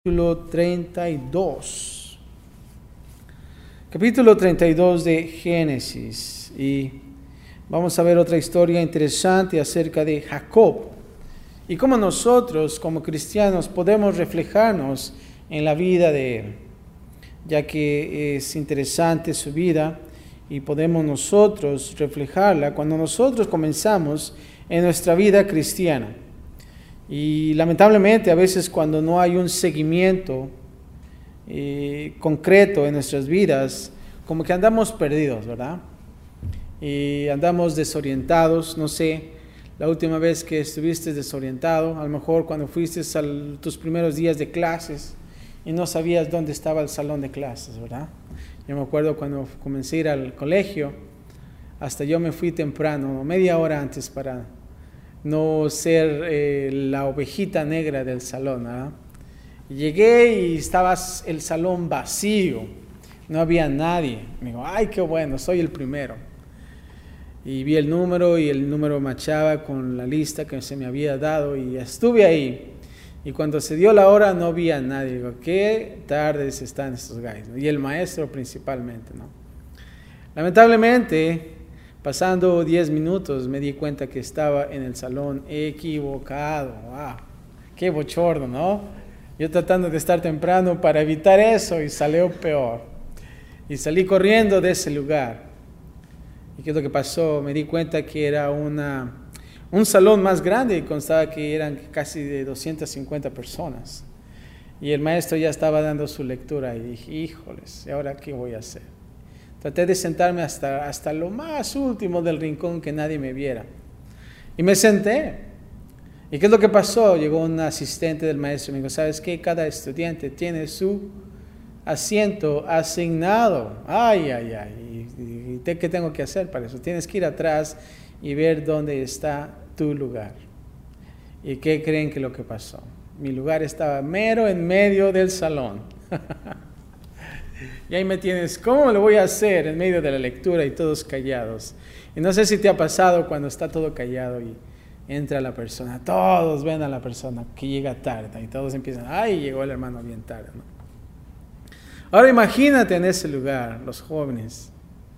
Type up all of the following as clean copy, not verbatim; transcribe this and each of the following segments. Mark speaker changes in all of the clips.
Speaker 1: Capítulo 32. Capítulo 32 de Génesis. Y vamos a ver otra historia interesante acerca de Jacob. Y cómo nosotros, como cristianos, podemos reflejarnos en la vida de él. Ya que es interesante su vida y podemos nosotros reflejarla cuando nosotros comenzamos en nuestra vida cristiana. Y lamentablemente a veces cuando no hay un seguimiento concreto en nuestras vidas, como que andamos perdidos, ¿verdad? Y andamos desorientados, no sé, la última vez que estuviste desorientado, a lo mejor cuando fuiste a tus primeros días de clases y no sabías dónde estaba el salón de clases, ¿verdad? Yo me acuerdo cuando comencé a ir al colegio, hasta yo me fui temprano, media hora antes para no ser la ovejita negra del salón, ¿verdad? Llegué y estaba el salón vacío, no había nadie. Me digo, ay, qué bueno, soy el primero. Y vi el número y el número machaba con la lista que se me había dado y estuve ahí. Y cuando se dio la hora no vi a nadie. Digo, qué tardes están estos guys, ¿no? Y el maestro principalmente, ¿no? Lamentablemente, pasando 10 minutos me di cuenta que estaba en el salón equivocado. ¡Wow! ¡Qué bochorno!, ¿no? Yo tratando de estar temprano para evitar eso y salió peor. Y salí corriendo de ese lugar. ¿Y qué es lo que pasó? Me di cuenta que era un salón más grande y constaba que eran casi de 250 personas. Y el maestro ya estaba dando su lectura y dije, híjoles, ¿y ahora qué voy a hacer? Traté de sentarme hasta lo más último del rincón que nadie me viera. Y me senté. ¿Y qué es lo que pasó? Llegó un asistente del maestro y me dijo, ¿sabes qué? Cada estudiante tiene su asiento asignado. Ay, ay, ay. ¿Y qué tengo que hacer para eso? Tienes que ir atrás y ver dónde está tu lugar. ¿Y qué creen que lo que pasó? Mi lugar estaba mero en medio del salón. Y ahí me tienes, ¿cómo lo voy a hacer en medio de la lectura y todos callados? Y no sé si te ha pasado cuando está todo callado y entra la persona, todos ven a la persona que llega tarde y todos empiezan, ay, llegó el hermano bien tarde, ¿no? Ahora imagínate en ese lugar, los jóvenes,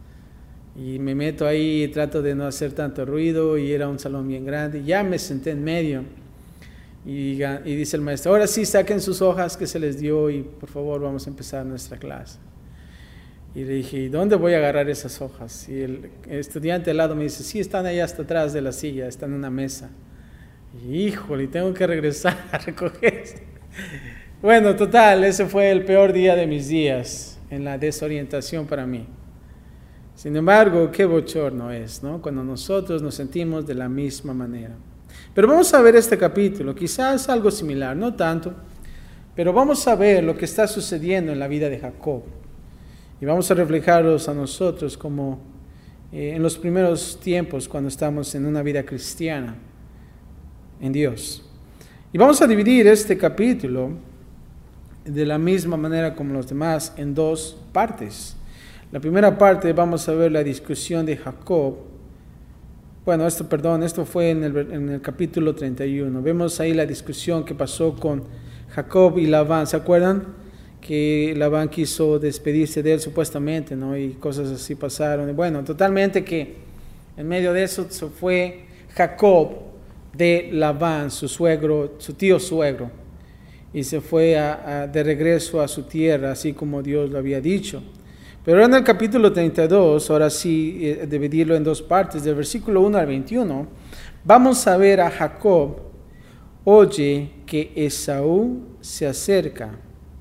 Speaker 1: y me meto ahí y trato de no hacer tanto ruido y era un salón bien grande, y ya me senté en medio y dice el maestro, ahora sí saquen sus hojas que se les dio y por favor vamos a empezar nuestra clase. Y le dije, ¿y dónde voy a agarrar esas hojas? Y el estudiante al lado me dice, sí, están ahí hasta atrás de la silla, están en una mesa. Y híjole, tengo que regresar a recoger. Bueno, total, ese fue el peor día de mis días, en la desorientación para mí. Sin embargo, qué bochorno es, ¿no? Cuando nosotros nos sentimos de la misma manera. Pero vamos a ver este capítulo, quizás algo similar, no tanto, pero vamos a ver lo que está sucediendo en la vida de Jacob. Y vamos a reflejarlos a nosotros como en los primeros tiempos cuando estamos en una vida cristiana en Dios. Y vamos a dividir este capítulo de la misma manera como los demás en dos partes. La primera parte vamos a ver la discusión de Jacob. Bueno, esto fue en el capítulo 31. Vemos ahí la discusión que pasó con Jacob y Labán. ¿Se acuerdan? Que Labán quiso despedirse de él supuestamente, ¿no? Y cosas así pasaron. Bueno, totalmente que en medio de eso se fue Jacob de Labán, su tío suegro, y se fue de regreso a su tierra, así como Dios lo había dicho. Pero en el capítulo 32, ahora sí, dividirlo en dos partes, del versículo 1 al 21, vamos a ver a Jacob, oye que Esaú se acerca.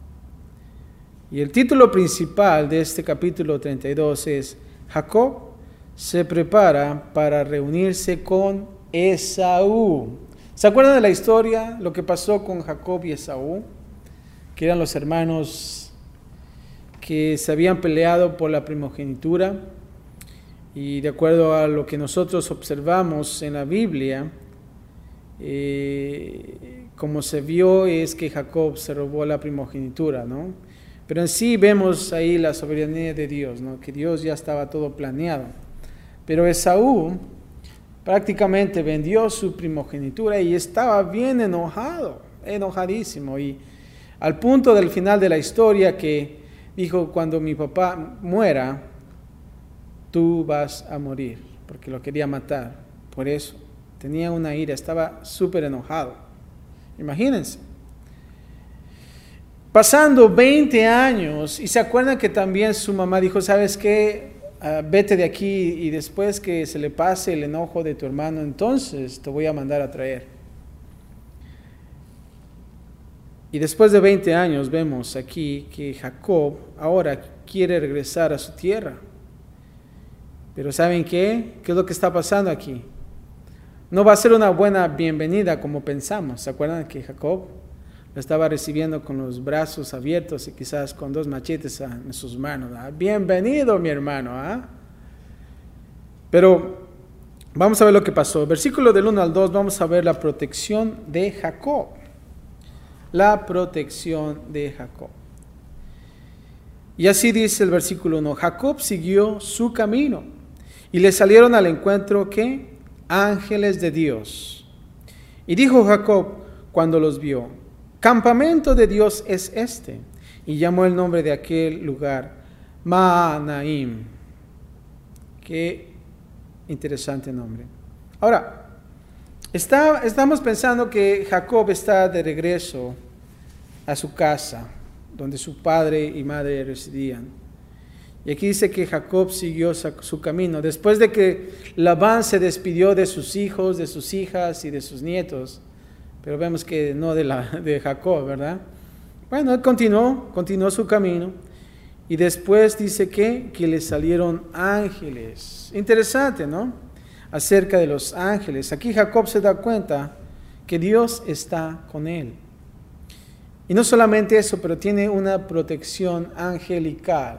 Speaker 1: Y el título principal de este capítulo 32 es Jacob se prepara para reunirse con Esaú. ¿Se acuerdan de la historia? Lo que pasó con Jacob y Esaú, que eran los hermanos que se habían peleado por la primogenitura. Y de acuerdo a lo que nosotros observamos en la Biblia, como se vio es que Jacob se robó la primogenitura, ¿no? Pero en sí vemos ahí la soberanía de Dios, ¿no? Que Dios ya estaba todo planeado. Pero Esaú prácticamente vendió su primogenitura y estaba bien enojadísimo. Y Al punto del final de la historia que dijo, cuando mi papá muera, tú vas a morir, porque lo quería matar. Por eso, tenía una ira, estaba súper enojado. Imagínense. Pasando 20 años, y se acuerdan que también su mamá dijo, ¿sabes qué? Vete de aquí y después que se le pase el enojo de tu hermano, entonces te voy a mandar a traer. Y después de 20 años vemos aquí que Jacob ahora quiere regresar a su tierra. Pero ¿saben qué? ¿Qué es lo que está pasando aquí? No va a ser una buena bienvenida como pensamos. ¿Se acuerdan que Jacob lo estaba recibiendo con los brazos abiertos y quizás con 2 machetes en sus manos? Bienvenido, mi hermano. Pero vamos a ver lo que pasó. Versículo del 1 al 2, vamos a ver la protección de Jacob. La protección de Jacob. Y así dice el versículo 1, Jacob siguió su camino y le salieron al encuentro, ¿qué? Ángeles de Dios. Y dijo Jacob cuando los vio, campamento de Dios es este. Y llamó el nombre de aquel lugar Mahanaim. Qué interesante nombre. Ahora, estamos pensando que Jacob está de regreso a su casa, donde su padre y madre residían. Y aquí dice que Jacob siguió su camino. Después de que Labán se despidió de sus hijos, de sus hijas y de sus nietos, pero vemos que no de Jacob, ¿verdad? Bueno, él continuó su camino. Y después dice que le salieron ángeles. Interesante, ¿no? Acerca de los ángeles. Aquí Jacob se da cuenta que Dios está con él. Y no solamente eso, pero tiene una protección angelical.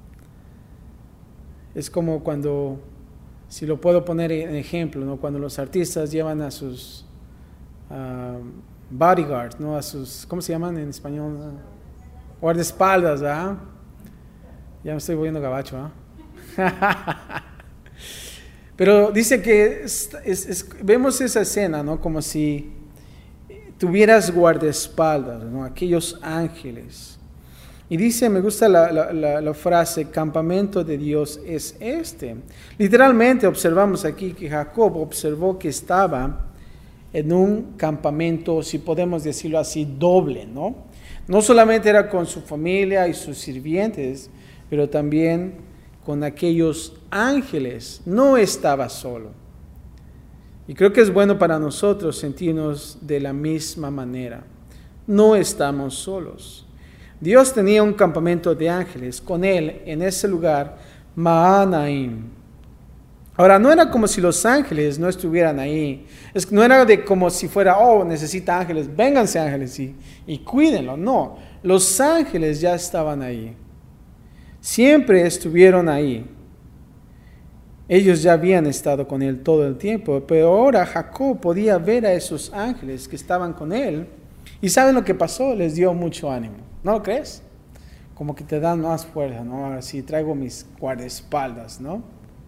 Speaker 1: Es como cuando, si lo puedo poner en ejemplo, ¿no? Cuando los artistas llevan a sus bodyguards, ¿no? A sus, ¿cómo se llaman en español? Guardaespaldas, ¿ah? Ya me estoy volviendo gabacho, Pero dice que vemos esa escena, ¿no? Como si tuvieras guardaespaldas, ¿no? Aquellos ángeles. Y dice, me gusta la frase, campamento de Dios es este. Literalmente observamos aquí que Jacob observó que estaba en un campamento, si podemos decirlo así, doble, ¿no? No solamente era con su familia y sus sirvientes, pero también con aquellos ángeles. No estaba solo. Y creo que es bueno para nosotros sentirnos de la misma manera. No estamos solos. Dios tenía un campamento de ángeles con él en ese lugar, Mahanaim. Ahora, no era como si los ángeles no estuvieran ahí. No era como si fuera, necesita ángeles, vénganse ángeles y cuídenlo. No, los ángeles ya estaban ahí. Siempre estuvieron ahí. Ellos ya habían estado con él todo el tiempo, pero ahora Jacob podía ver a esos ángeles que estaban con él. ¿Y saben lo que pasó? Les dio mucho ánimo. ¿No lo crees? Como que te dan más fuerza, ¿no? Ahora sí, traigo mis guardaespaldas, ¿no?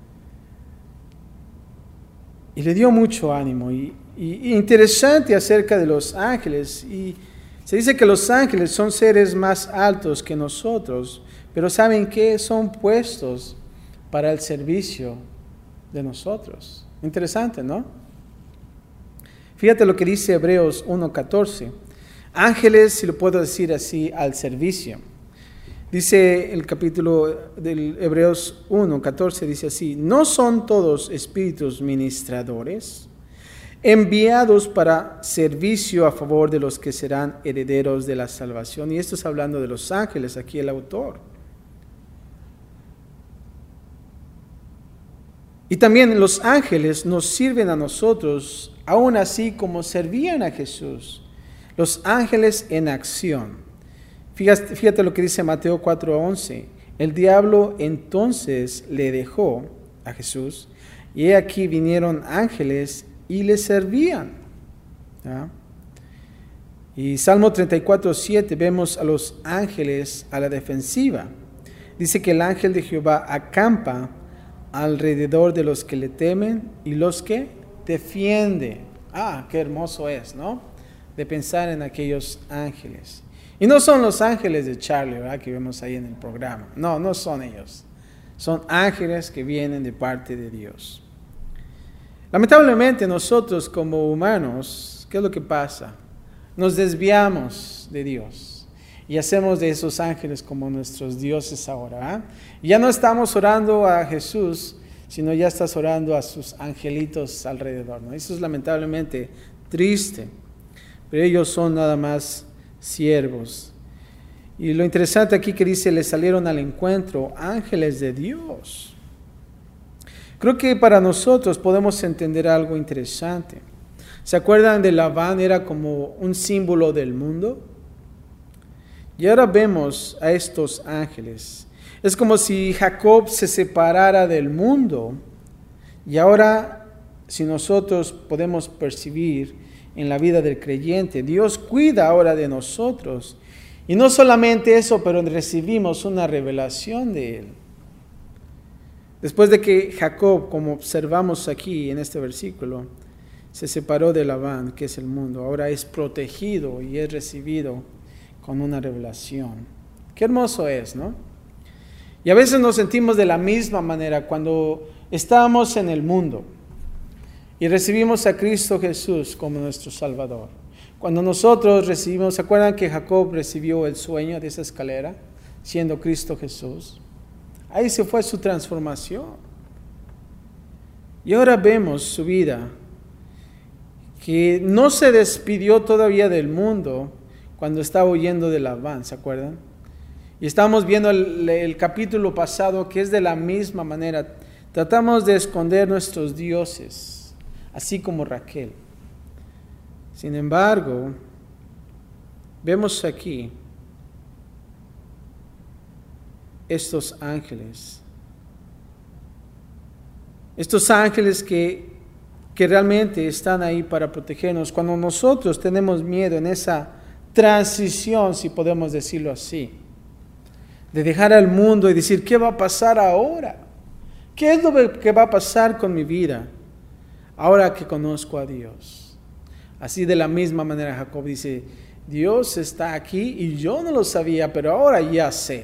Speaker 1: Y le dio mucho ánimo. Y interesante acerca de los ángeles. Y se dice que los ángeles son seres más altos que nosotros, pero ¿saben qué? Son puestos para el servicio de nosotros. Interesante, ¿no? Fíjate lo que dice Hebreos 1:14. Ángeles, si lo puedo decir así, al servicio. Dice el capítulo del Hebreos 1:14, dice así, ¿no son todos espíritus ministradores, enviados para servicio a favor de los que serán herederos de la salvación? Y esto es hablando de los ángeles, aquí el autor. Y también los ángeles nos sirven a nosotros, aún así como servían a Jesús. Los ángeles en acción. Fíjate lo que dice Mateo 4:11. El diablo entonces le dejó a Jesús, y he aquí vinieron ángeles y le servían. ¿Ya? Y Salmo 34:7 vemos a los ángeles a la defensiva. Dice que el ángel de Jehová acampa alrededor de los que le temen y los que defiende. Qué hermoso es, ¿no? De pensar en aquellos ángeles. Y no son los ángeles de Charlie, ¿verdad?, que vemos ahí en el programa. No, no son ellos. Son ángeles que vienen de parte de Dios. Lamentablemente nosotros como humanos, ¿qué es lo que pasa? Nos desviamos de Dios y hacemos de esos ángeles como nuestros dioses ahora. Ya no estamos orando a Jesús, sino ya estás orando a sus angelitos alrededor, ¿no? Eso es lamentablemente triste, pero ellos son nada más siervos. Y lo interesante aquí que dice, le salieron al encuentro ángeles de Dios. Creo que para nosotros podemos entender algo interesante. ¿Se acuerdan de Labán? Era como un símbolo del mundo. Y ahora vemos a estos ángeles. Es como si Jacob se separara del mundo. Y ahora, si nosotros podemos percibir en la vida del creyente, Dios cuida ahora de nosotros. Y no solamente eso, pero recibimos una revelación de Él. Después de que Jacob, como observamos aquí en este versículo, se separó de Labán, que es el mundo, ahora es protegido y es recibido con una revelación. Qué hermoso es, ¿no? Y a veces nos sentimos de la misma manera cuando estamos en el mundo y recibimos a Cristo Jesús como nuestro Salvador. Cuando nosotros recibimos, ¿se acuerdan que Jacob recibió el sueño de esa escalera, siendo Cristo Jesús? Ahí se fue su transformación. Y ahora vemos su vida, que no se despidió todavía del mundo cuando estaba huyendo de Labán, ¿se acuerdan? Y estamos viendo el capítulo pasado que es de la misma manera. Tratamos de esconder nuestros dioses, así como Raquel. Sin embargo, vemos aquí estos ángeles que realmente están ahí para protegernos. Cuando nosotros tenemos miedo en esa transición, si podemos decirlo así, de dejar al mundo y decir, ¿qué va a pasar ahora? ¿Qué es lo que va a pasar con mi vida ahora que conozco a Dios? Así de la misma manera Jacob dice, Dios está aquí y yo no lo sabía, pero ahora ya sé.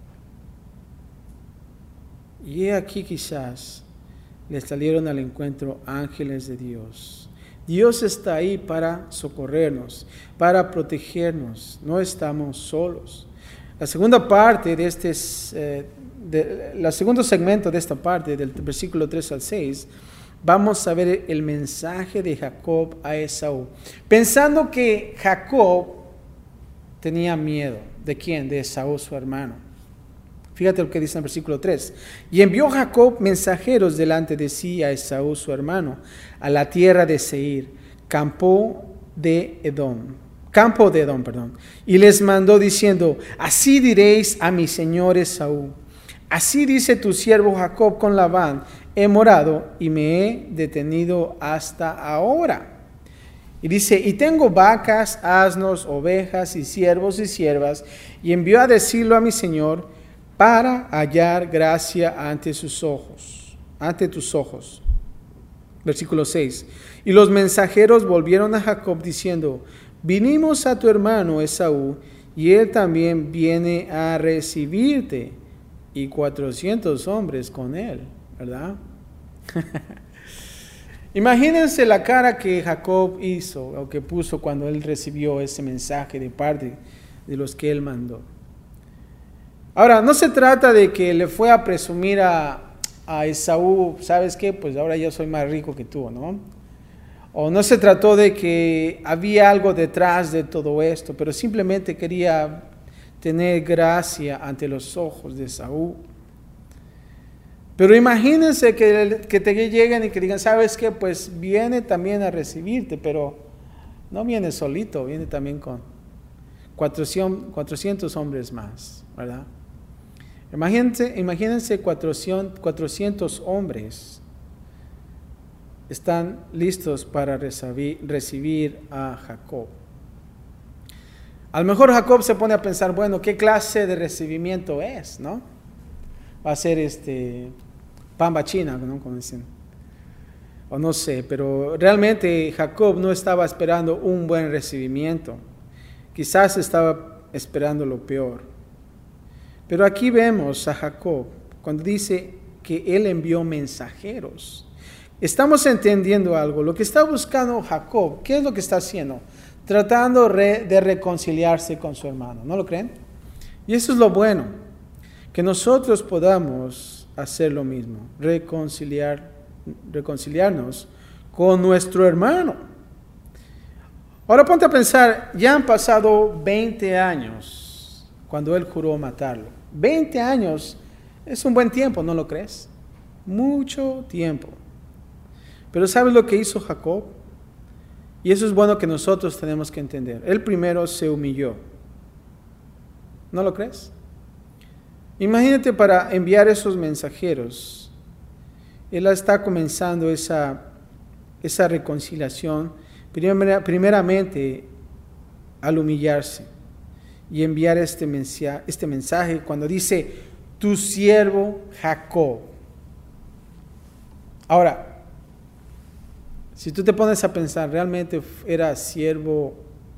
Speaker 1: Y aquí quizás le salieron al encuentro ángeles de Dios. Dios está ahí para socorrernos, para protegernos. No estamos solos. La segunda parte de el segundo segmento de esta parte, del versículo 3 al 6, vamos a ver el mensaje de Jacob a Esaú. Pensando que Jacob tenía miedo. ¿De quién? De Esaú, su hermano. Fíjate lo que dice en el versículo 3. Y envió Jacob mensajeros delante de sí a Esaú, su hermano, a la tierra de Seir, campo de Edom. Y les mandó diciendo, así diréis a mi señor Esaú, así dice tu siervo Jacob con Labán, he morado y me he detenido hasta ahora. Y dice, y tengo vacas, asnos, ovejas y siervos y siervas, y envió a decirlo a mi señor para hallar gracia ante tus ojos. Versículo 6. Y los mensajeros volvieron a Jacob diciendo, vinimos a tu hermano Esaú, y él también viene a recibirte, y 400 hombres con él, ¿verdad? Imagínense la cara que Jacob hizo, o que puso cuando él recibió ese mensaje de parte de los que él mandó. Ahora, no se trata de que le fue a presumir a Esaú, ¿sabes qué? Pues ahora yo soy más rico que tú, ¿no? O no se trató de que había algo detrás de todo esto, pero simplemente quería tener gracia ante los ojos de Esaú. Pero imagínense que te lleguen y que digan, ¿sabes qué? Pues viene también a recibirte, pero no viene solito, viene también con 400 hombres más, ¿verdad? Imagínense 400 hombres están listos para recibir a Jacob. A lo mejor Jacob se pone a pensar, bueno, ¿qué clase de recibimiento es, no? Va a ser pamba china, ¿no? Como dicen. O no sé, pero realmente Jacob no estaba esperando un buen recibimiento. Quizás estaba esperando lo peor. Pero aquí vemos a Jacob cuando dice que él envió mensajeros. Estamos entendiendo algo. Lo que está buscando Jacob, ¿qué es lo que está haciendo? Tratando de reconciliarse con su hermano. ¿No lo creen? Y eso es lo bueno, que nosotros podamos hacer lo mismo, reconciliarnos con nuestro hermano. Ahora ponte a pensar, ya han pasado 20 años cuando él juró matarlo. 20 años es un buen tiempo, ¿no lo crees? Mucho tiempo. Pero ¿sabes lo que hizo Jacob? Y eso es bueno que nosotros tenemos que entender. Él primero se humilló. ¿No lo crees? Imagínate, para enviar esos mensajeros, él está comenzando esa reconciliación, primeramente al humillarse y enviar este mensaje cuando dice, tu siervo Jacob. Ahora, si tú te pones a pensar, ¿realmente era siervo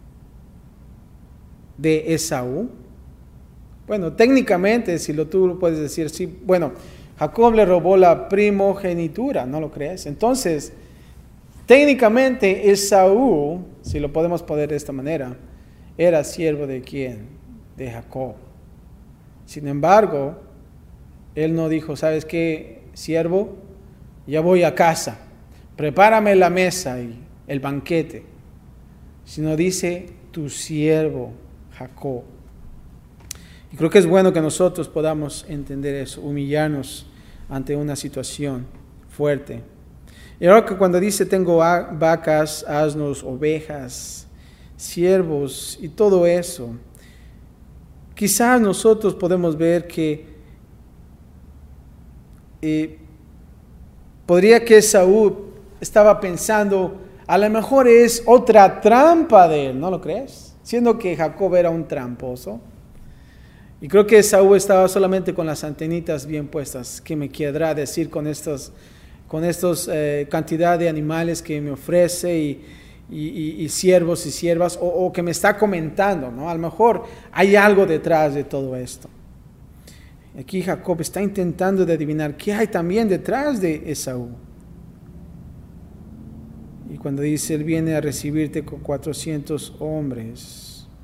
Speaker 1: de Esaú? Bueno, técnicamente, tú lo puedes decir, sí, bueno, Jacob le robó la primogenitura, ¿no lo crees? Entonces, técnicamente Esaú, si lo podemos poner de esta manera, era siervo de ¿quién? De Jacob. Sin embargo, él no dijo, ¿sabes qué, siervo? Ya voy a casa, prepárame la mesa y el banquete. Sino dice, tu siervo Jacob. Y creo que es bueno que nosotros podamos entender eso, humillarnos ante una situación fuerte. Y ahora que cuando dice tengo vacas, asnos, ovejas, siervos y todo eso, quizás nosotros podemos ver que podría que Esaú estaba pensando, a lo mejor es otra trampa de él, ¿no lo crees? Siendo que Jacob era un tramposo. Y creo que Esaú estaba solamente con las antenitas bien puestas. ¿Qué me querrá decir con estos cantidad de animales que me ofrece y siervos y siervas? O que me está comentando, ¿no? A lo mejor hay algo detrás de todo esto. Aquí Jacob está intentando de adivinar qué hay también detrás de Esaú. Y cuando dice, él viene a recibirte con 400 hombres.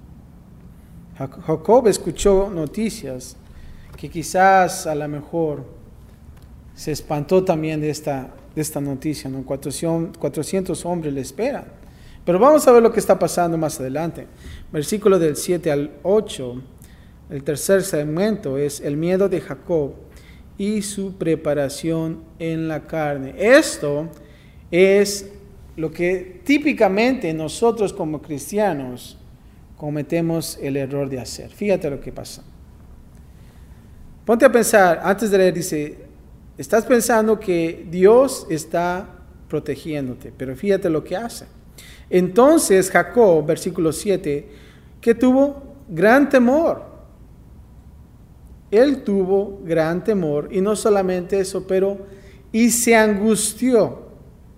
Speaker 1: Jacob escuchó noticias que quizás a lo mejor se espantó también de esta noticia, ¿no? 400 hombres le esperan. Pero vamos a ver lo que está pasando más adelante. Versículo del 7 al 8, el tercer segmento es el miedo de Jacob y su preparación en la carne. Esto es lo que típicamente nosotros como cristianos cometemos el error de hacer. Fíjate lo que pasa. Ponte a pensar, antes de leer dice, estás pensando que Dios está protegiéndote, pero fíjate lo que hace. Entonces Jacob, versículo 7, que tuvo gran temor. Él tuvo gran temor, y no solamente eso, y se angustió.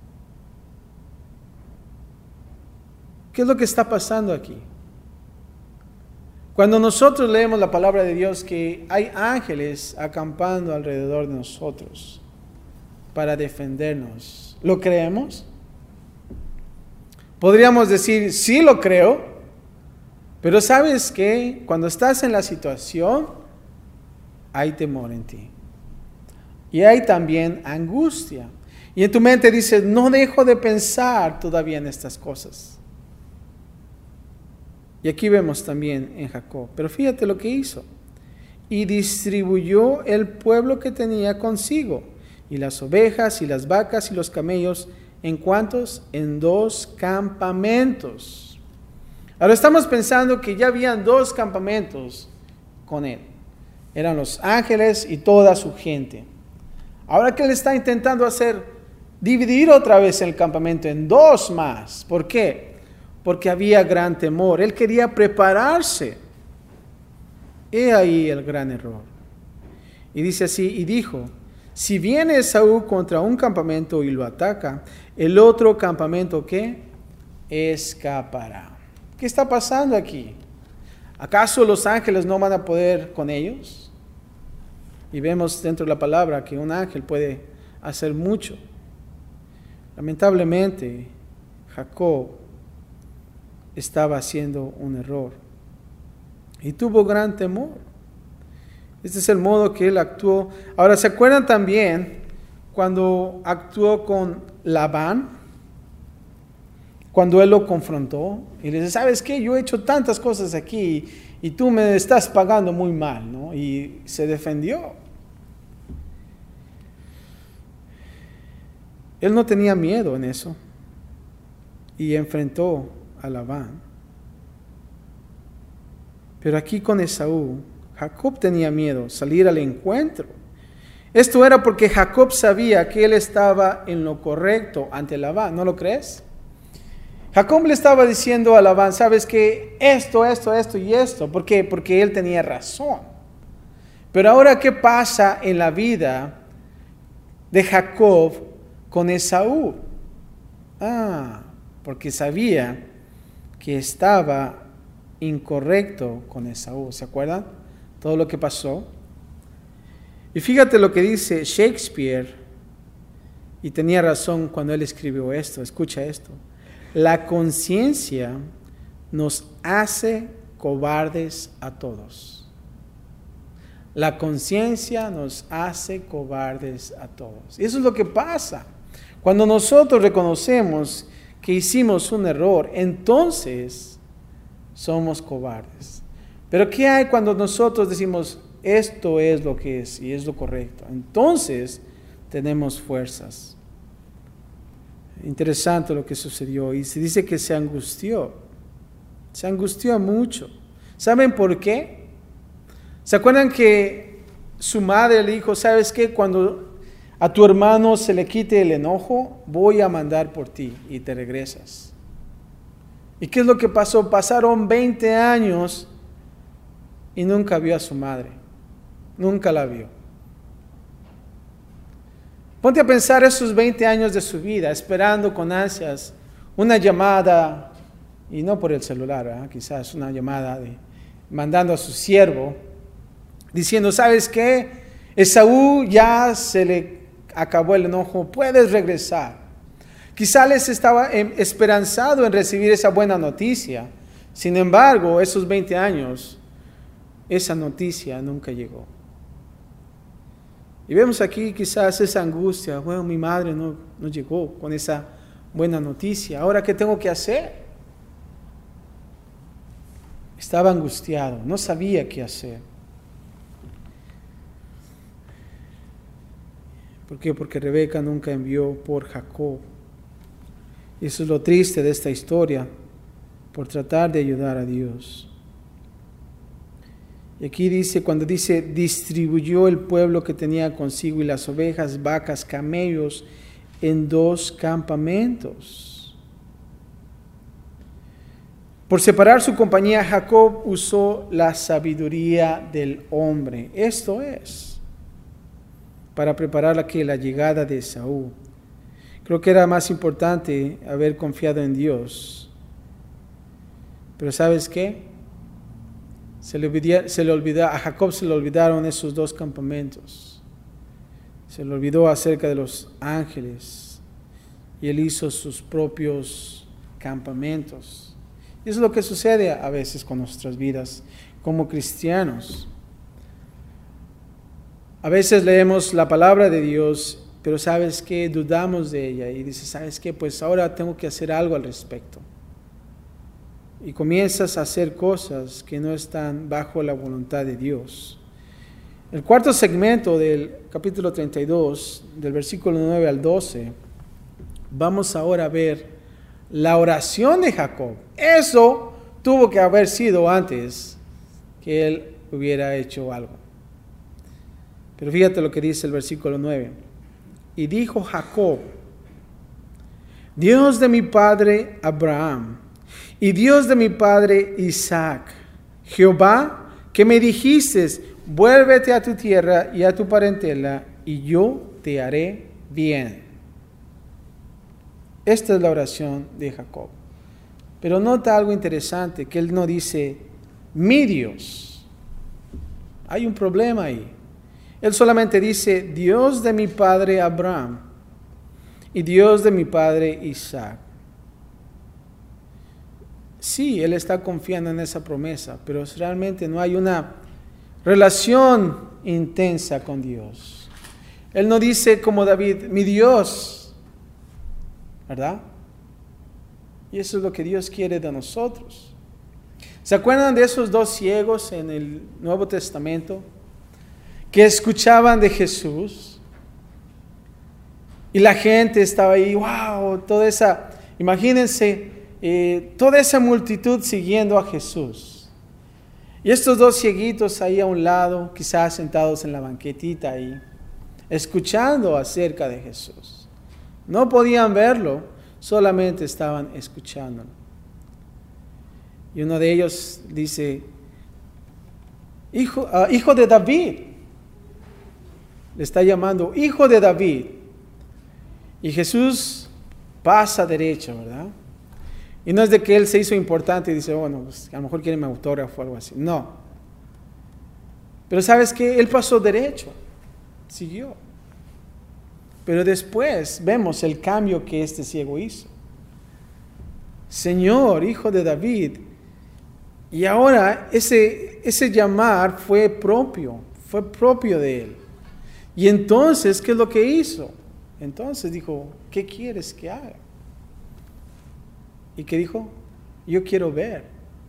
Speaker 1: ¿Qué es lo que está pasando aquí? Cuando nosotros leemos la palabra de Dios que hay ángeles acampando alrededor de nosotros para defendernos, ¿lo creemos? Podríamos decir, sí lo creo, pero ¿sabes qué? Cuando estás en la situación, hay temor en ti. Y hay también angustia. Y en tu mente dices, no dejo de pensar todavía en estas cosas. Y aquí vemos también en Jacob. Pero fíjate lo que hizo. Y distribuyó el pueblo que tenía consigo, y las ovejas, y las vacas, y los camellos, ¿en cuántos? En 2 campamentos. Ahora estamos pensando que ya habían 2 campamentos con él. Eran los ángeles y toda su gente. Ahora que él está intentando hacer, dividir otra vez el campamento en 2 más. ¿Por qué? Porque había gran temor. Él quería prepararse. He ahí el gran error. Y dice así, y dijo, si viene Esaú contra un campamento y lo ataca, el otro campamento, ¿qué? Escapará. ¿Qué está pasando aquí? ¿Acaso los ángeles no van a poder con ellos? Y vemos dentro de la palabra que un ángel puede hacer mucho. Lamentablemente, Jacob estaba haciendo un error y tuvo gran temor. Este es el modo que él actuó. Ahora, ¿se acuerdan también cuando actuó con Labán? Cuando él lo confrontó y le dice, ¿sabes qué? Yo he hecho tantas cosas aquí y tú me estás pagando muy mal, ¿no? Y se defendió. Él no tenía miedo en eso y enfrentó a Labán. Pero aquí con Esaú, Jacob tenía miedo, salir al encuentro. Esto era porque Jacob sabía que él estaba en lo correcto ante Labán, ¿no lo crees? Jacob le estaba diciendo a Labán, ¿sabes qué? Esto y esto. ¿Por qué? Porque él tenía razón. Pero ahora, ¿qué pasa en la vida de Jacob con Esaú? Porque sabía que estaba incorrecto con Esaú. ¿Se acuerdan? Todo lo que pasó. Y fíjate lo que dice Shakespeare, y tenía razón cuando él escribió esto. Escucha esto. La conciencia nos hace cobardes a todos. La conciencia nos hace cobardes a todos. Y eso es lo que pasa. Cuando nosotros reconocemos que hicimos un error, entonces somos cobardes. Pero ¿qué hay cuando nosotros decimos, esto es lo que es y es lo correcto? Entonces tenemos fuerzas. Interesante lo que sucedió. Y se dice que se angustió mucho. ¿Saben por qué? ¿Se acuerdan que su madre le dijo, ¿sabes qué? Cuando a tu hermano se le quite el enojo, voy a mandar por ti y te regresas? ¿Y qué es lo que pasó? Pasaron 20 años y nunca vio a su madre. Nunca la vio. Ponte a pensar esos 20 años de su vida, esperando con ansias una llamada, y no por el celular, ¿verdad? Quizás una llamada mandando a su siervo, diciendo, ¿sabes qué? Esaú ya se le acabó el enojo, puedes regresar. Quizás les estaba esperanzado en recibir esa buena noticia. Sin embargo, esos 20 años, esa noticia nunca llegó. Y vemos aquí quizás esa angustia, bueno, mi madre no llegó con esa buena noticia, ¿ahora qué tengo que hacer? Estaba angustiado, no sabía qué hacer. ¿Por qué? Porque Rebeca nunca envió por Jacob. Y eso es lo triste de esta historia, por tratar de ayudar a Dios. Y aquí dice, cuando dice, distribuyó el pueblo que tenía consigo y las ovejas, vacas, camellos en 2 campamentos. Por separar su compañía, Jacob usó la sabiduría del hombre. Esto es, para preparar la llegada de Esaú. Creo que era más importante haber confiado en Dios. Pero ¿sabes qué? A Jacob se le olvidaron esos 2 campamentos. Se le olvidó acerca de los ángeles. Y él hizo sus propios campamentos. Y eso es lo que sucede a veces con nuestras vidas como cristianos. A veces leemos la palabra de Dios, pero ¿sabes qué? Dudamos de ella y dices, ¿sabes qué? Pues ahora tengo que hacer algo al respecto. Y comienzas a hacer cosas que no están bajo la voluntad de Dios. El 4º segmento del capítulo 32, del versículo 9 al 12, vamos ahora a ver la oración de Jacob. Eso tuvo que haber sido antes que él hubiera hecho algo. Pero fíjate lo que dice el versículo 9. Y dijo Jacob, Dios de mi padre Abraham, y Dios de mi padre Isaac, Jehová, que me dijiste, vuélvete a tu tierra y a tu parentela, y yo te haré bien. Esta es la oración de Jacob. Pero nota algo interesante, que él no dice, mi Dios. Hay un problema ahí. Él solamente dice, Dios de mi padre Abraham y Dios de mi padre Isaac. Sí, él está confiando en esa promesa, pero realmente no hay una relación intensa con Dios. Él no dice como David, mi Dios, ¿verdad? Y eso es lo que Dios quiere de nosotros. ¿Se acuerdan de esos dos ciegos en el Nuevo Testamento que escuchaban de Jesús? Y la gente estaba ahí, wow, imagínense, toda esa multitud siguiendo a Jesús. Y estos dos cieguitos ahí a un lado, quizás sentados en la banquetita ahí, escuchando acerca de Jesús. No podían verlo, solamente estaban escuchándolo. Y uno de ellos dice, hijo de David. Le está llamando, hijo de David. Y Jesús pasa derecho, ¿verdad? Y no es de que él se hizo importante y dice, bueno, pues a lo mejor quiere mi autógrafo o algo así. No. Pero ¿sabes qué? Él pasó derecho. Siguió. Pero después vemos el cambio que este ciego hizo. Señor, hijo de David. Y ahora ese llamar fue propio de él. Y entonces, ¿qué es lo que hizo? Entonces dijo, ¿qué quieres que haga? ¿Y qué dijo? Yo quiero ver.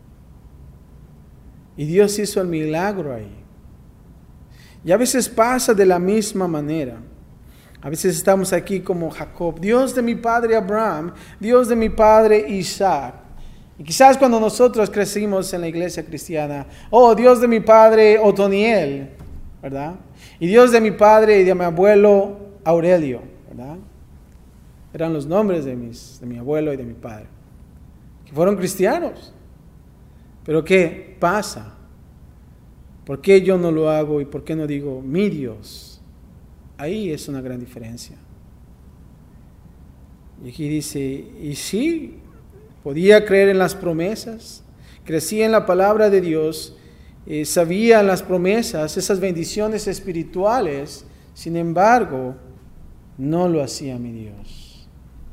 Speaker 1: Y Dios hizo el milagro ahí. Y a veces pasa de la misma manera. A veces estamos aquí como Jacob, Dios de mi padre Abraham, Dios de mi padre Isaac. Y quizás cuando nosotros crecimos en la iglesia cristiana, oh, Dios de mi padre Otoniel, ¿verdad? Y Dios de mi padre y de mi abuelo Aurelio, ¿verdad? Eran los nombres de mi abuelo y de mi padre, que fueron cristianos. Pero ¿qué pasa? ¿Por qué yo no lo hago y por qué no digo mi Dios? Ahí es una gran diferencia. Y aquí dice, y sí, podía creer en las promesas, crecía en la palabra de Dios, sabía las promesas, esas bendiciones espirituales, sin embargo, no lo hacía mi Dios.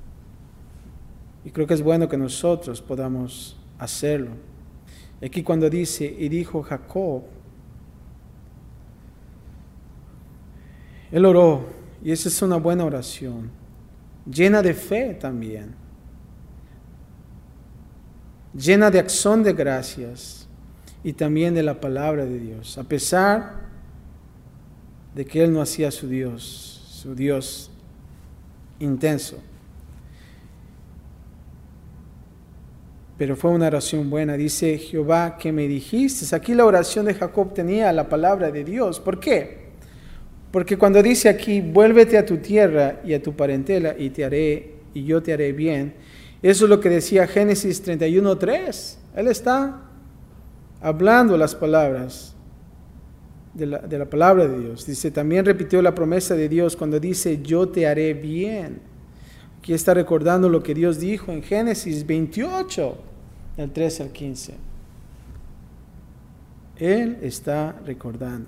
Speaker 1: Y creo que es bueno que nosotros podamos hacerlo. Aquí cuando dice, y dijo Jacob, él oró, y esa es una buena oración, llena de fe también, llena de acción de gracias y también de la palabra de Dios, a pesar de que él no hacía su Dios intenso. Pero fue una oración buena. Dice Jehová, que me dijiste. Aquí la oración de Jacob tenía la palabra de Dios. ¿Por qué? Porque cuando dice aquí, vuélvete a tu tierra y a tu parentela y yo te haré bien. Eso es lo que decía Génesis 31:3. Él está hablando las palabras de la palabra de Dios. Dice, también repitió la promesa de Dios cuando dice, yo te haré bien. Aquí está recordando lo que Dios dijo en Génesis 28, del 13 al 15. Él está recordando.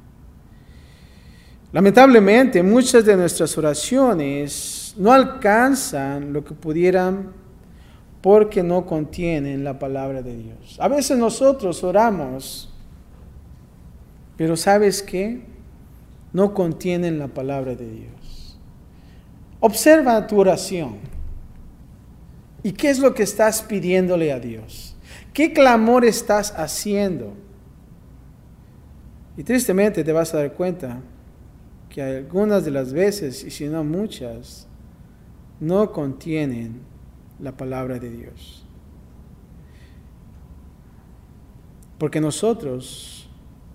Speaker 1: Lamentablemente, muchas de nuestras oraciones no alcanzan lo que pudieran porque no contienen la palabra de Dios. A veces nosotros oramos, pero ¿sabes qué? No contienen la palabra de Dios. Observa tu oración. ¿Y qué es lo que estás pidiéndole a Dios? ¿Qué clamor estás haciendo? Y tristemente te vas a dar cuenta que algunas de las veces, y si no muchas, no contienen la palabra de Dios. Porque nosotros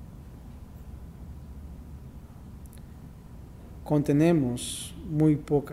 Speaker 1: contenemos muy poca.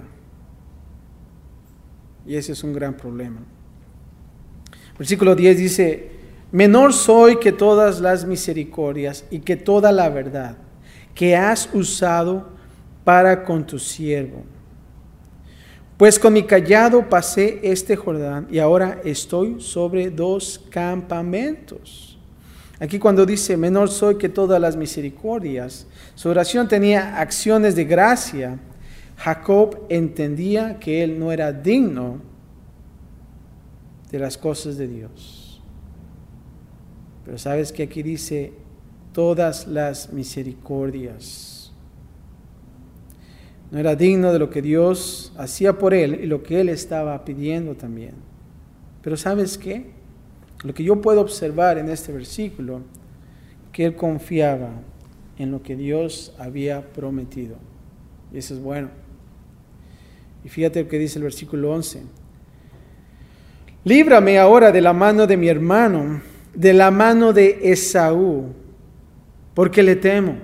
Speaker 1: Y ese es un gran problema. Versículo 10 dice, menor soy que todas las misericordias y que toda la verdad que has usado para con tu siervo. Pues con mi cayado pasé este Jordán y ahora estoy sobre 2 campamentos. Aquí cuando dice, menor soy que todas las misericordias, su oración tenía acciones de gracia. Jacob entendía que él no era digno de las cosas de Dios. Pero sabes que aquí dice, todas las misericordias. No era digno de lo que Dios hacía por él y lo que él estaba pidiendo también. Pero ¿sabes qué? Lo que yo puedo observar en este versículo, que él confiaba en lo que Dios había prometido. Y eso es bueno. Y fíjate lo que dice el versículo 11. Líbrame ahora de la mano de mi hermano, de la mano de Esaú, porque le temo.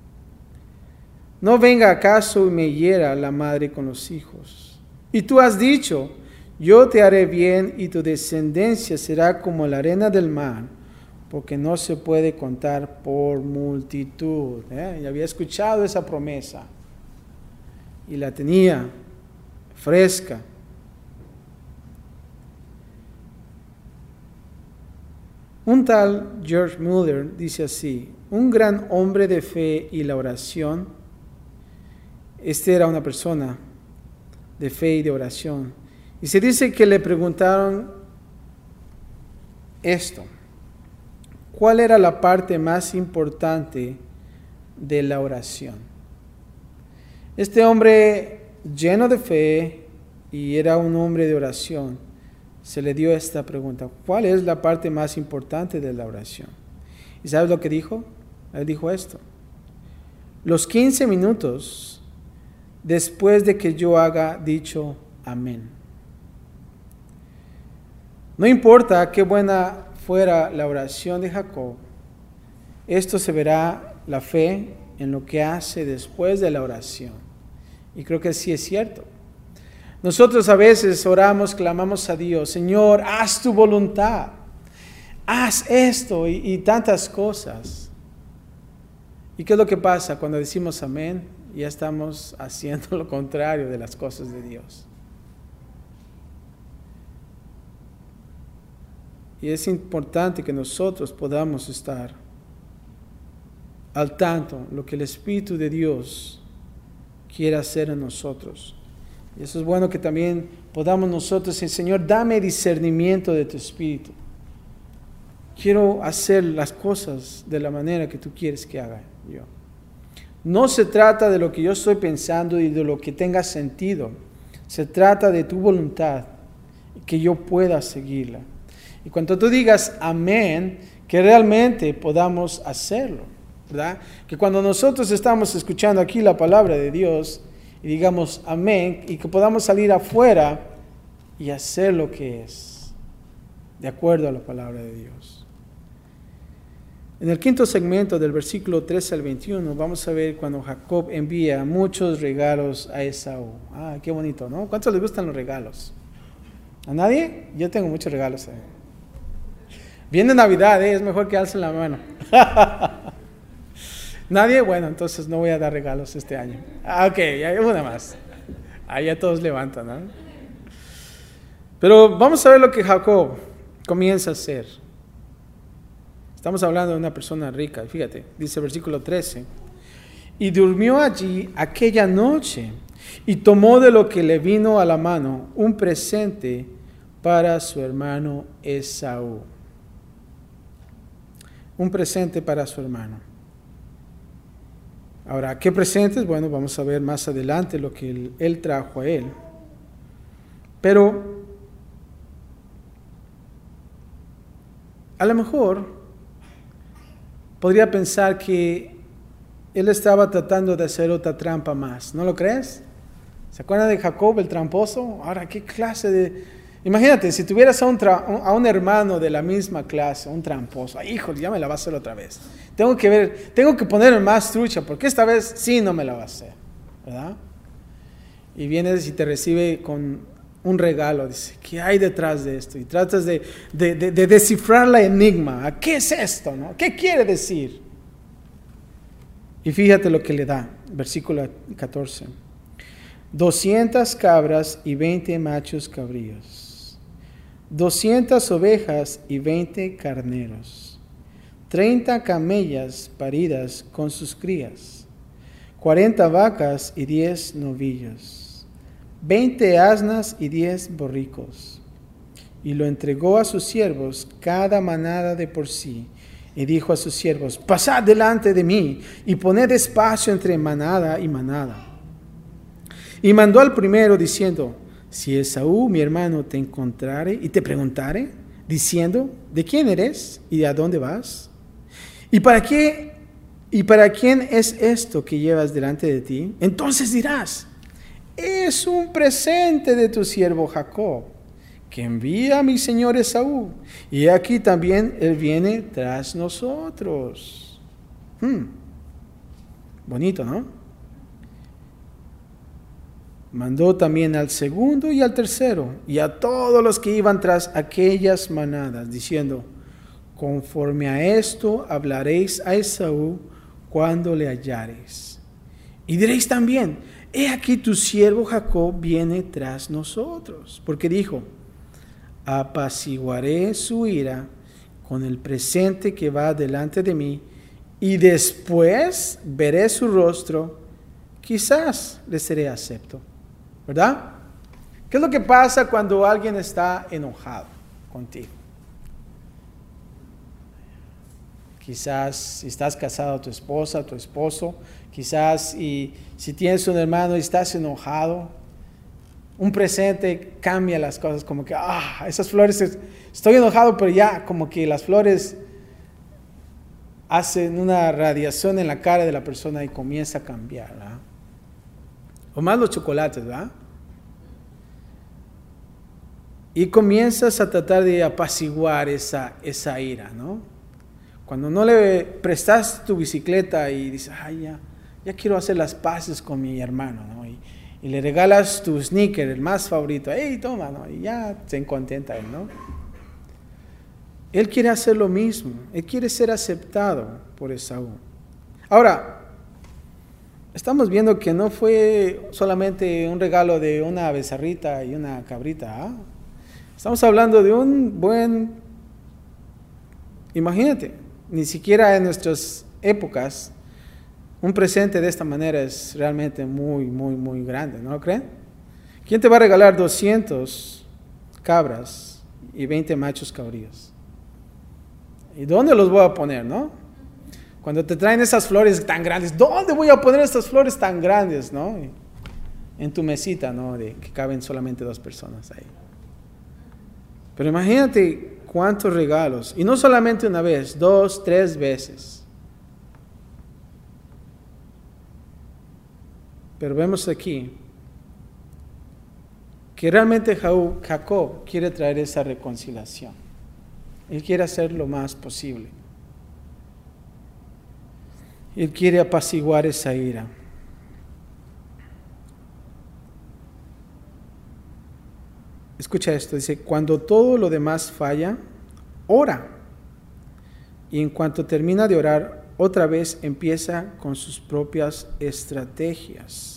Speaker 1: No venga acaso y me hiera la madre con los hijos. Y tú has dicho, yo te haré bien y tu descendencia será como la arena del mar, porque no se puede contar por multitud. Y había escuchado esa promesa y la tenía fresca. Un tal George Muller dice así, un gran hombre de fe y la oración. Este era una persona de fe y de oración. Y se dice que le preguntaron esto, ¿cuál era la parte más importante de la oración? Este hombre lleno de fe y era un hombre de oración, se le dio esta pregunta, ¿cuál es la parte más importante de la oración? ¿Y sabes lo que dijo? Él dijo esto, los 15 minutos después de que yo haga dicho amén. No importa qué buena fuera la oración de Jacob, esto se verá la fe en lo que hace después de la oración. Y creo que sí es cierto. Nosotros a veces oramos, clamamos a Dios, Señor, haz tu voluntad, haz esto y tantas cosas. ¿Y qué es lo que pasa cuando decimos amén? Ya estamos haciendo lo contrario de las cosas de Dios. Y es importante que nosotros podamos estar al tanto de lo que el Espíritu de Dios quiere hacer en nosotros. Y eso es bueno que también podamos nosotros decir, Señor, dame discernimiento de tu Espíritu. Quiero hacer las cosas de la manera que tú quieres que haga yo. No se trata de lo que yo estoy pensando y de lo que tenga sentido. Se trata de tu voluntad, que yo pueda seguirla. Y cuando tú digas amén, que realmente podamos hacerlo, ¿verdad? Que cuando nosotros estamos escuchando aquí la palabra de Dios y digamos amén, y que podamos salir afuera y hacer lo que es, de acuerdo a la palabra de Dios. En el quinto segmento del versículo 13 al 21, vamos a ver cuando Jacob envía muchos regalos a Esaú. Ah, qué bonito, ¿no? ¿Cuántos les gustan los regalos? ¿A nadie? Yo tengo muchos regalos. Viene Navidad, es mejor que alcen la mano. ¿Nadie? Bueno, entonces no voy a dar regalos este año. Ok, hay una más. Ahí ya todos levantan, ¿no? Pero vamos a ver lo que Jacob comienza a hacer. Estamos hablando de una persona rica, fíjate, dice el versículo 13. Y durmió allí aquella noche y tomó de lo que le vino a la mano un presente para su hermano Esaú. Un presente para su hermano. Ahora, ¿qué presentes? Bueno, vamos a ver más adelante lo que él trajo a él. Pero a lo mejor podría pensar que él estaba tratando de hacer otra trampa más. ¿No lo crees? ¿Se acuerdan de Jacob, el tramposo? Ahora, ¿qué clase de...? Imagínate, si tuvieras a un hermano de la misma clase, un tramposo. Ay, hijo, ya me la va a hacer otra vez. Tengo que ponerme más trucha, porque esta vez sí no me la va a hacer, ¿verdad? Y vienes y te recibe con un regalo. Dice, ¿qué hay detrás de esto? Y tratas de descifrar la enigma. ¿Qué es esto, no? ¿Qué quiere decir? Y fíjate lo que le da. Versículo 14. 200 cabras y 20 machos cabríos. 200 ovejas y 20 carneros, 30 camellas paridas con sus crías, 40 vacas y 10 novillos, 20 asnas y 10 borricos. Y lo entregó a sus siervos, cada manada de por sí. Y dijo a sus siervos: pasad delante de mí y poned espacio entre manada y manada. Y mandó al primero diciendo: si Esaú mi hermano te encontrare y te preguntare, diciendo: ¿de quién eres y a dónde vas? ¿Y para quién es esto que llevas delante de ti? Entonces dirás: es un presente de tu siervo Jacob, que envía a mi señor Esaú, y aquí también él viene tras nosotros. Bonito, ¿no? Mandó también al segundo y al tercero, y a todos los que iban tras aquellas manadas, diciendo: conforme a esto hablaréis a Esaú cuando le hallareis. Y diréis también: he aquí tu siervo Jacob viene tras nosotros, porque dijo: apaciguaré su ira con el presente que va delante de mí, y después veré su rostro, quizás le seré acepto. ¿Verdad? ¿Qué es lo que pasa cuando alguien está enojado contigo? Quizás si estás casado, tu esposa, tu esposo, quizás y si tienes un hermano y estás enojado, un presente cambia las cosas, como que, esas flores, estoy enojado, pero ya como que las flores hacen una radiación en la cara de la persona y comienza a cambiar, ¿verdad? O más los chocolates, ¿verdad? Y comienzas a tratar de apaciguar esa ira, ¿no? Cuando no le prestas tu bicicleta y dices: ya quiero hacer las paces con mi hermano, ¿no? Y le regalas tu sneaker, el más favorito. ¡Hey, toma! ¿no? Y ya se contenta él, ¿no? Él quiere hacer lo mismo. Él quiere ser aceptado por Esaú. Ahora, estamos viendo que no fue solamente un regalo de una becerrita y una cabrita. Estamos hablando de un buen... Imagínate, ni siquiera en nuestras épocas un presente de esta manera es realmente muy, muy, muy grande, ¿no lo creen? ¿Quién te va a regalar 200 cabras y 20 machos cabríos? ¿Y dónde los voy a poner, no? Cuando te traen esas flores tan grandes, ¿dónde voy a poner estas flores tan grandes, no? En tu mesita, ¿no? De que caben solamente 2 personas ahí. Pero imagínate cuántos regalos, y no solamente una vez, 2, 3 veces. Pero vemos aquí que realmente Jacob quiere traer esa reconciliación. Él quiere hacer lo más posible. Él quiere apaciguar esa ira. Escucha esto, dice: cuando todo lo demás falla, ora. Y en cuanto termina de orar, otra vez empieza con sus propias estrategias.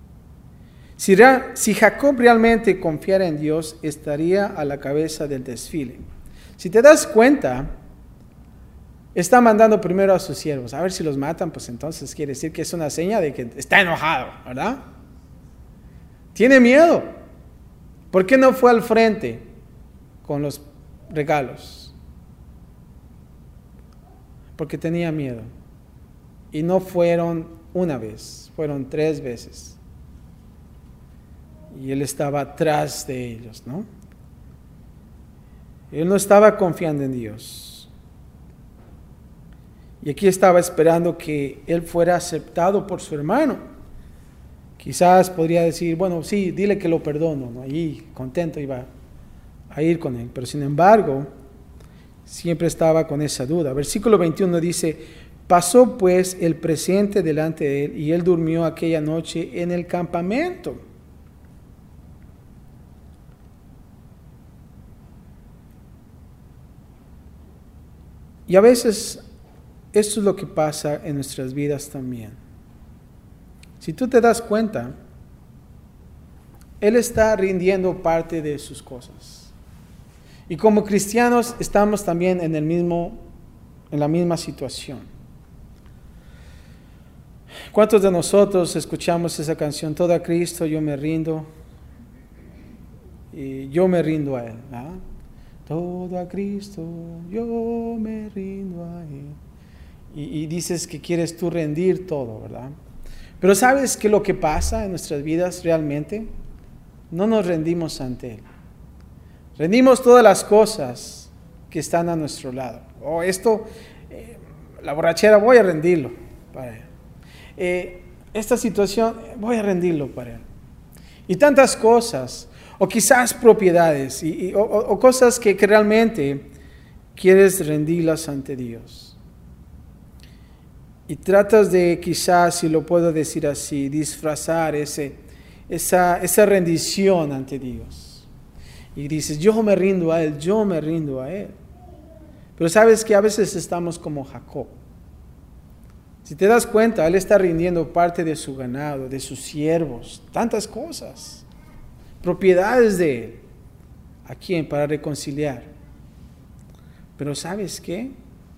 Speaker 1: Si Jacob realmente confiara en Dios, estaría a la cabeza del desfile. Si te das cuenta, está mandando primero a sus siervos. A ver si los matan, pues entonces quiere decir que es una seña de que está enojado, ¿verdad? Tiene miedo. ¿Por qué no fue al frente con los regalos? Porque tenía miedo. Y no fueron una vez, fueron 3 veces. Y él estaba atrás de ellos, ¿no? Él no estaba confiando en Dios. Y aquí estaba esperando que él fuera aceptado por su hermano. Quizás podría decir: bueno, sí, dile que lo perdono, ¿no? Y contento iba a ir con él. Pero sin embargo, siempre estaba con esa duda. Versículo 21 dice: pasó pues el presente delante de él, y él durmió aquella noche en el campamento. Y a veces esto es lo que pasa en nuestras vidas también. Si tú te das cuenta, Él está rindiendo parte de sus cosas. Y como cristianos estamos también en el mismo en la misma situación. ¿Cuántos de nosotros escuchamos esa canción? Todo a Cristo yo me rindo, y yo me rindo a Él, ¿ah? Todo a Cristo yo me rindo a Él. Y dices que quieres tú rendir todo, ¿verdad? Pero ¿sabes qué es lo que pasa en nuestras vidas realmente? No nos rendimos ante Él. Rendimos todas las cosas que están a nuestro lado. La borrachera, voy a rendirlo para Él. Esta situación, voy a rendirlo para Él. Y tantas cosas, o quizás propiedades, o cosas que realmente quieres rendirlas ante Dios. Y tratas de, quizás, si lo puedo decir así, disfrazar esa rendición ante Dios. Y dices, yo me rindo a Él, yo me rindo a Él. Pero sabes que a veces estamos como Jacob. Si te das cuenta, Él está rindiendo parte de su ganado, de sus siervos, tantas cosas, propiedades de Él. ¿A quién? Para reconciliar. Pero ¿sabes qué?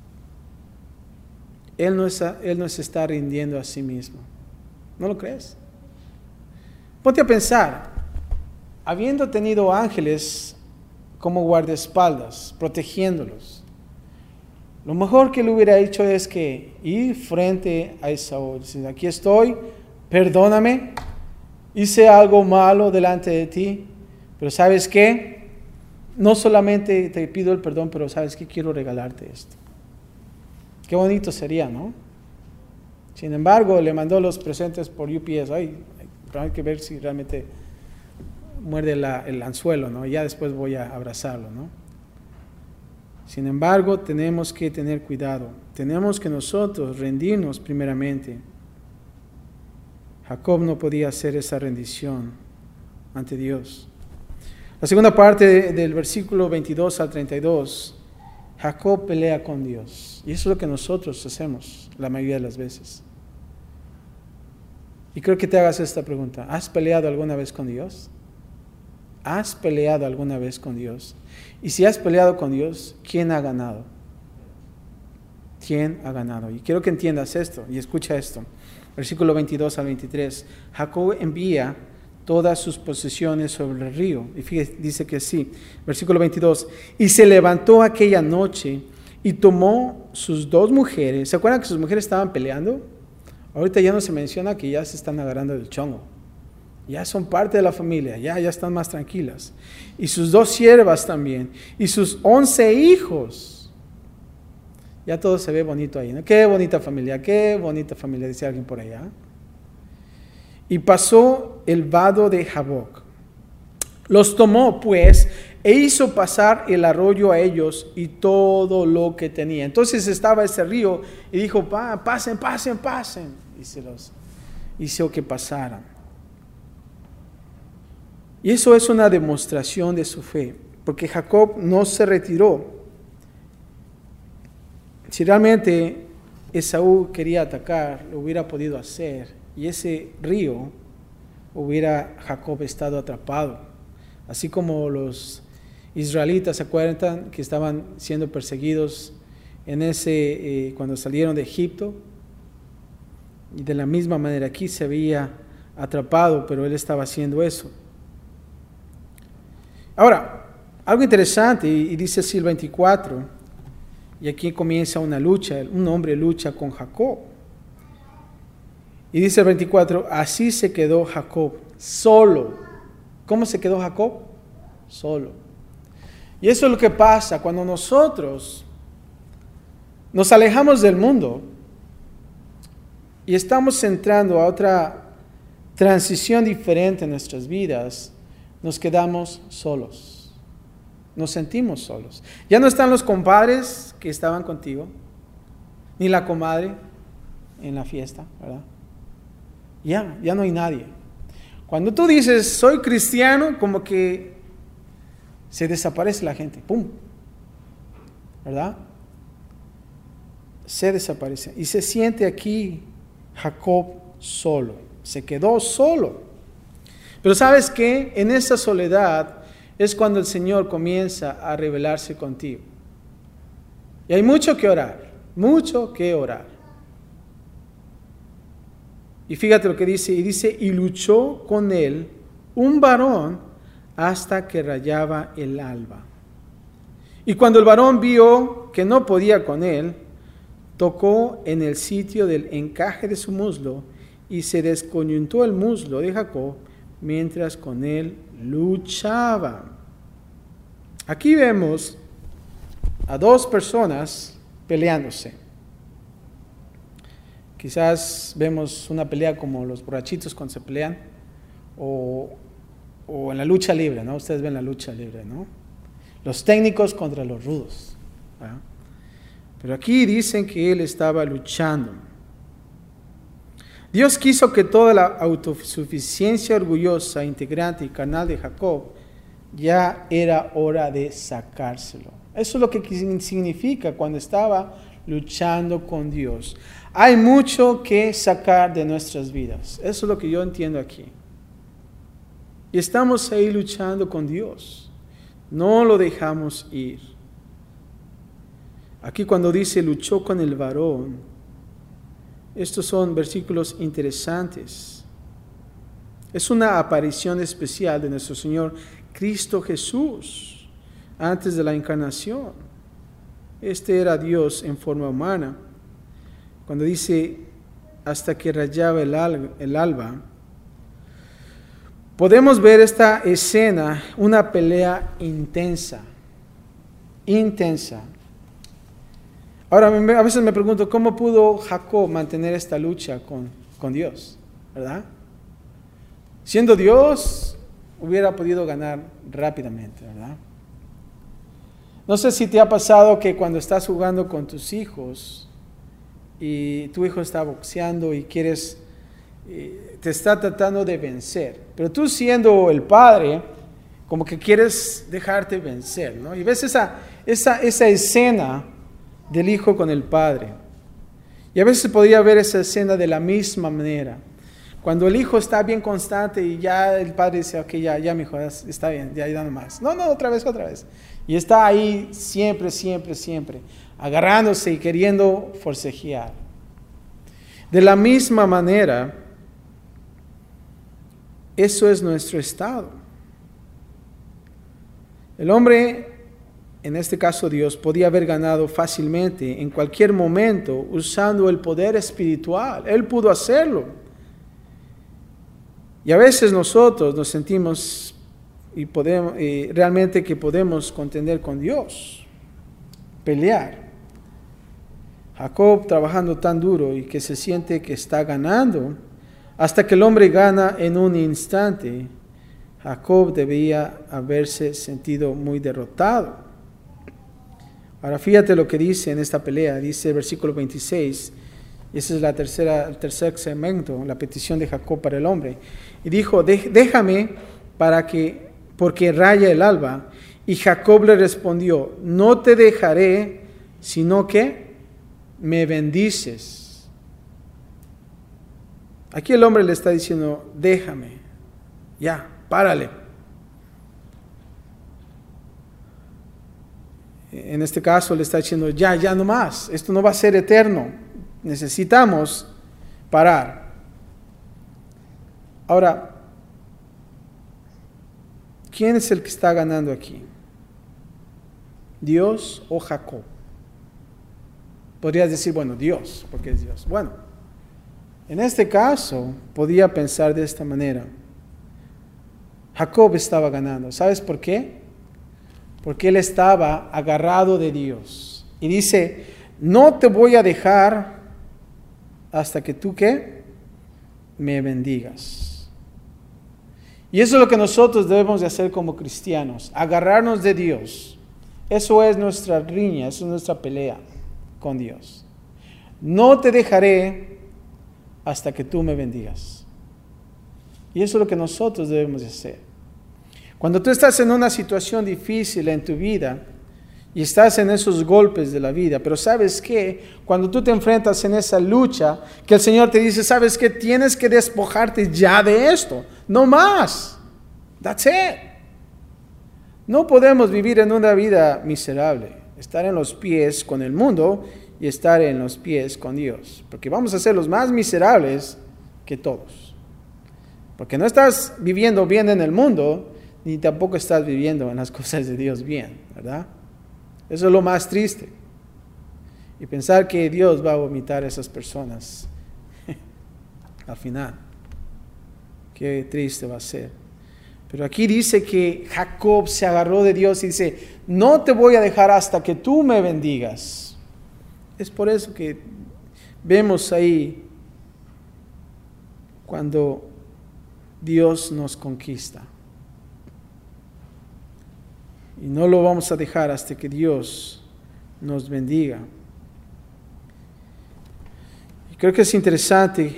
Speaker 1: Él no se está rindiendo a sí mismo. ¿No lo crees? Ponte a pensar, habiendo tenido ángeles como guardaespaldas, protegiéndolos, lo mejor que él hubiera hecho es que ir frente a Esaú, decir, aquí estoy, perdóname, hice algo malo delante de ti, pero ¿sabes qué? No solamente te pido el perdón, pero ¿sabes qué? Quiero regalarte esto. Qué bonito sería, ¿no? Sin embargo, le mandó los presentes por UPS. Hay que ver si realmente muerde el anzuelo, ¿no? Ya después voy a abrazarlo, ¿no? Sin embargo, tenemos que tener cuidado. Tenemos que nosotros rendirnos primeramente. Jacob no podía hacer esa rendición ante Dios. La segunda parte del versículo 22 al 32, Jacob pelea con Dios. Y eso es lo que nosotros hacemos la mayoría de las veces. Y creo que te hagas esta pregunta. ¿Has peleado alguna vez con Dios? ¿Has peleado alguna vez con Dios? Y si has peleado con Dios, ¿quién ha ganado? ¿Quién ha ganado? Y quiero que entiendas esto y escucha esto. Versículo 22 al 23. Jacob envía todas sus posesiones sobre el río. Y fíjate, dice que sí. Versículo 22. Y se levantó aquella noche y tomó sus 2 mujeres. ¿Se acuerdan que sus mujeres estaban peleando? Ahorita ya no se menciona que ya se están agarrando del chongo. Ya son parte de la familia, ya están más tranquilas. Y sus 2 siervas también. Y sus 11 hijos. Ya todo se ve bonito ahí, ¿no? Qué bonita familia, dice alguien por allá. Y pasó el vado de Jaboc. Los tomó, pues, e hizo pasar el arroyo a ellos y todo lo que tenía. Entonces estaba ese río y dijo, pasen. Y se los hizo que pasaran. Y eso es una demostración de su fe, porque Jacob no se retiró. Si realmente Esaú quería atacar, lo hubiera podido hacer, y ese río hubiera Jacob estado atrapado. Así como los israelitas, ¿se acuerdan que estaban siendo perseguidos cuando salieron de Egipto? Y de la misma manera aquí se había atrapado, pero él estaba haciendo eso. Ahora, algo interesante, y dice así el 24, y aquí comienza una lucha, un hombre lucha con Jacob. Y dice el 24, así se quedó Jacob solo. ¿Cómo se quedó Jacob? Solo. Y eso es lo que pasa cuando nosotros nos alejamos del mundo y estamos entrando a otra transición diferente en nuestras vidas. Nos quedamos solos, nos sentimos solos. Ya no están los compadres que estaban contigo, ni la comadre en la fiesta, ¿verdad? Ya no hay nadie. Cuando tú dices, soy cristiano, como que se desaparece la gente, ¡pum! ¿Verdad? Se desaparece. Y se siente aquí Jacob solo, se quedó solo. Pero ¿sabes qué? En esa soledad es cuando el Señor comienza a revelarse contigo. Y hay mucho que orar. mucho que orar. Y fíjate lo que dice, y luchó con él un varón hasta que rayaba el alba. Y cuando el varón vio que no podía con él, tocó en el sitio del encaje de su muslo y se descoyuntó el muslo de Jacob mientras con él luchaba. Aquí vemos a dos personas peleándose. Quizás vemos una pelea como los borrachitos cuando se pelean, o en la lucha libre, ¿no? Ustedes ven la lucha libre, ¿no? Los técnicos contra los rudos, ¿verdad? Pero aquí dicen que él estaba luchando. Dios quiso que toda la autosuficiencia orgullosa, integrante y carnal de Jacob ya era hora de sacárselo. Eso es lo que significa cuando estaba luchando con Dios. Hay mucho que sacar de nuestras vidas. Eso es lo que yo entiendo aquí. Y estamos ahí luchando con Dios. No lo dejamos ir. Aquí cuando dice luchó con el varón, estos son versículos interesantes. Es una aparición especial de nuestro Señor Cristo Jesús antes de la encarnación. Este era Dios en forma humana. Cuando dice hasta que rayaba el alba, podemos ver esta escena, una pelea intensa. Ahora, a veces me pregunto, ¿cómo pudo Jacob mantener esta lucha con Dios? ¿Verdad? Siendo Dios, hubiera podido ganar rápidamente, ¿verdad? No sé si te ha pasado que cuando estás jugando con tus hijos y tu hijo está boxeando y te está tratando de vencer, pero tú siendo el padre, como que quieres dejarte vencer, ¿no? Y ves esa escena del hijo con el padre. Y a veces podría ver esa escena de la misma manera. Cuando el hijo está bien constante y ya el padre dice, ok, ya mi hijo, está bien, ya no más. No, otra vez. Y está ahí siempre, agarrándose y queriendo forcejear. De la misma manera, eso es nuestro estado. El hombre, en este caso Dios, podía haber ganado fácilmente en cualquier momento usando el poder espiritual. Él pudo hacerlo. Y a veces nosotros nos sentimos realmente que podemos contender con Dios, pelear. Jacob trabajando tan duro y que se siente que está ganando, hasta que el hombre gana en un instante. Jacob debía haberse sentido muy derrotado. Ahora fíjate lo que dice en esta pelea, dice el versículo 26, y ese es el tercer segmento, la petición de Jacob para el hombre. Y dijo, déjame porque raya el alba. Y Jacob le respondió, no te dejaré, sino que me bendices. Aquí el hombre le está diciendo, déjame, ya, párale. En este caso le está diciendo, ya no más, esto no va a ser eterno. Necesitamos parar. Ahora, ¿quién es el que está ganando aquí? ¿Dios o Jacob? Podrías decir, bueno, Dios, porque es Dios. Bueno, en este caso, podía pensar de esta manera. Jacob estaba ganando. ¿Sabes por qué? Porque él estaba agarrado de Dios. Y dice, no te voy a dejar hasta que tú, ¿qué? Me bendigas. Y eso es lo que nosotros debemos de hacer como cristianos, agarrarnos de Dios. Eso es nuestra riña, eso es nuestra pelea con Dios. No te dejaré hasta que tú me bendigas. Y eso es lo que nosotros debemos de hacer. Cuando tú estás en una situación difícil en tu vida, y estás en esos golpes de la vida, pero ¿sabes qué? Cuando tú te enfrentas en esa lucha, que el Señor te dice, ¿sabes qué? Tienes que despojarte ya de esto, no más. That's it. No podemos vivir en una vida miserable, estar en los pies con el mundo y estar en los pies con Dios. Porque vamos a ser los más miserables que todos. Porque no estás viviendo bien en el mundo, ni tampoco estás viviendo en las cosas de Dios bien, ¿verdad? Eso es lo más triste. Y pensar que Dios va a vomitar a esas personas al final. Qué triste va a ser. Pero aquí dice que Jacob se agarró de Dios y dice, no te voy a dejar hasta que tú me bendigas. Es por eso que vemos ahí cuando Dios nos conquista. Y no lo vamos a dejar hasta que Dios nos bendiga. Y creo que es interesante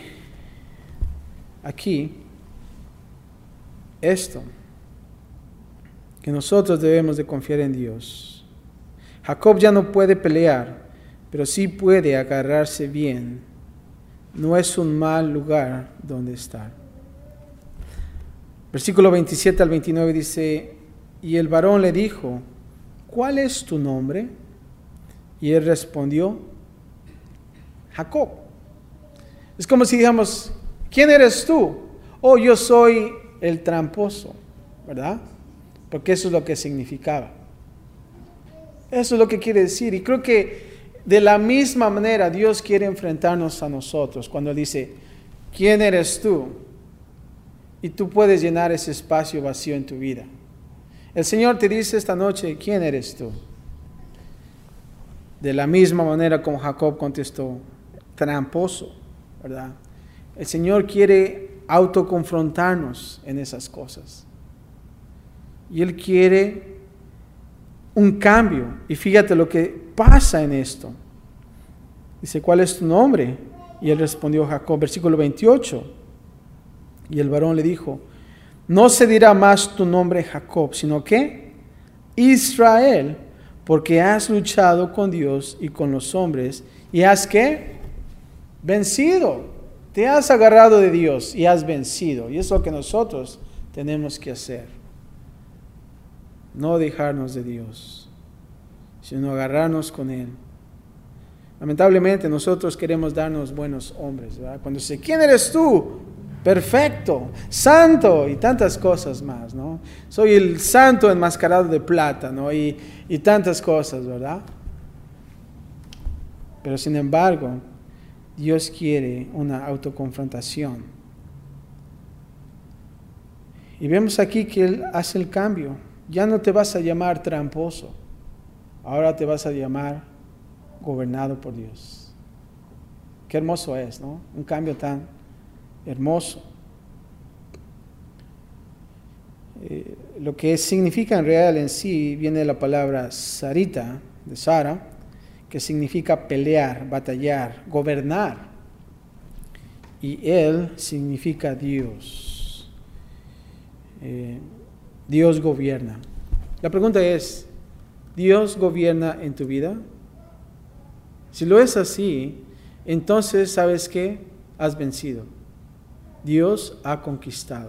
Speaker 1: aquí esto, que nosotros debemos de confiar en Dios. Jacob ya no puede pelear, pero sí puede agarrarse bien. No es un mal lugar donde estar. Versículo 27 al 29 dice, y el varón le dijo, ¿cuál es tu nombre? Y él respondió, Jacob. Es como si digamos, ¿quién eres tú? Oh, yo soy el tramposo, ¿verdad? Porque eso es lo que significaba. Eso es lo que quiere decir. Y creo que de la misma manera Dios quiere enfrentarnos a nosotros cuando dice, ¿quién eres tú? Y tú puedes llenar ese espacio vacío en tu vida. El Señor te dice esta noche, ¿quién eres tú? De la misma manera como Jacob contestó, tramposo, ¿verdad? El Señor quiere autoconfrontarnos en esas cosas. Y Él quiere un cambio. Y fíjate lo que pasa en esto. Dice, ¿cuál es tu nombre? Y él respondió, Jacob. Versículo 28. Y el varón le dijo, no se dirá más tu nombre Jacob, sino que Israel, porque has luchado con Dios y con los hombres, y has ¿qué? Vencido. Te has agarrado de Dios y has vencido. Y eso es lo que nosotros tenemos que hacer. No dejarnos de Dios, sino agarrarnos con Él. Lamentablemente nosotros queremos darnos buenos hombres, ¿verdad? Cuando dice, ¿quién eres tú? Perfecto, santo y tantas cosas más, ¿no? Soy el santo enmascarado de plata, ¿no? Y tantas cosas, ¿verdad? Pero sin embargo, Dios quiere una autoconfrontación. Y vemos aquí que Él hace el cambio. Ya no te vas a llamar tramposo, ahora te vas a llamar gobernado por Dios. Qué hermoso es, ¿no? Un cambio tan hermoso. Lo que significa en real en sí viene de la palabra sarita, de Sara, que significa pelear, batallar, gobernar. Y Él significa Dios. Dios gobierna. La pregunta es, ¿Dios gobierna en tu vida? Si lo es así, entonces, ¿sabes qué? Has vencido. Dios ha conquistado.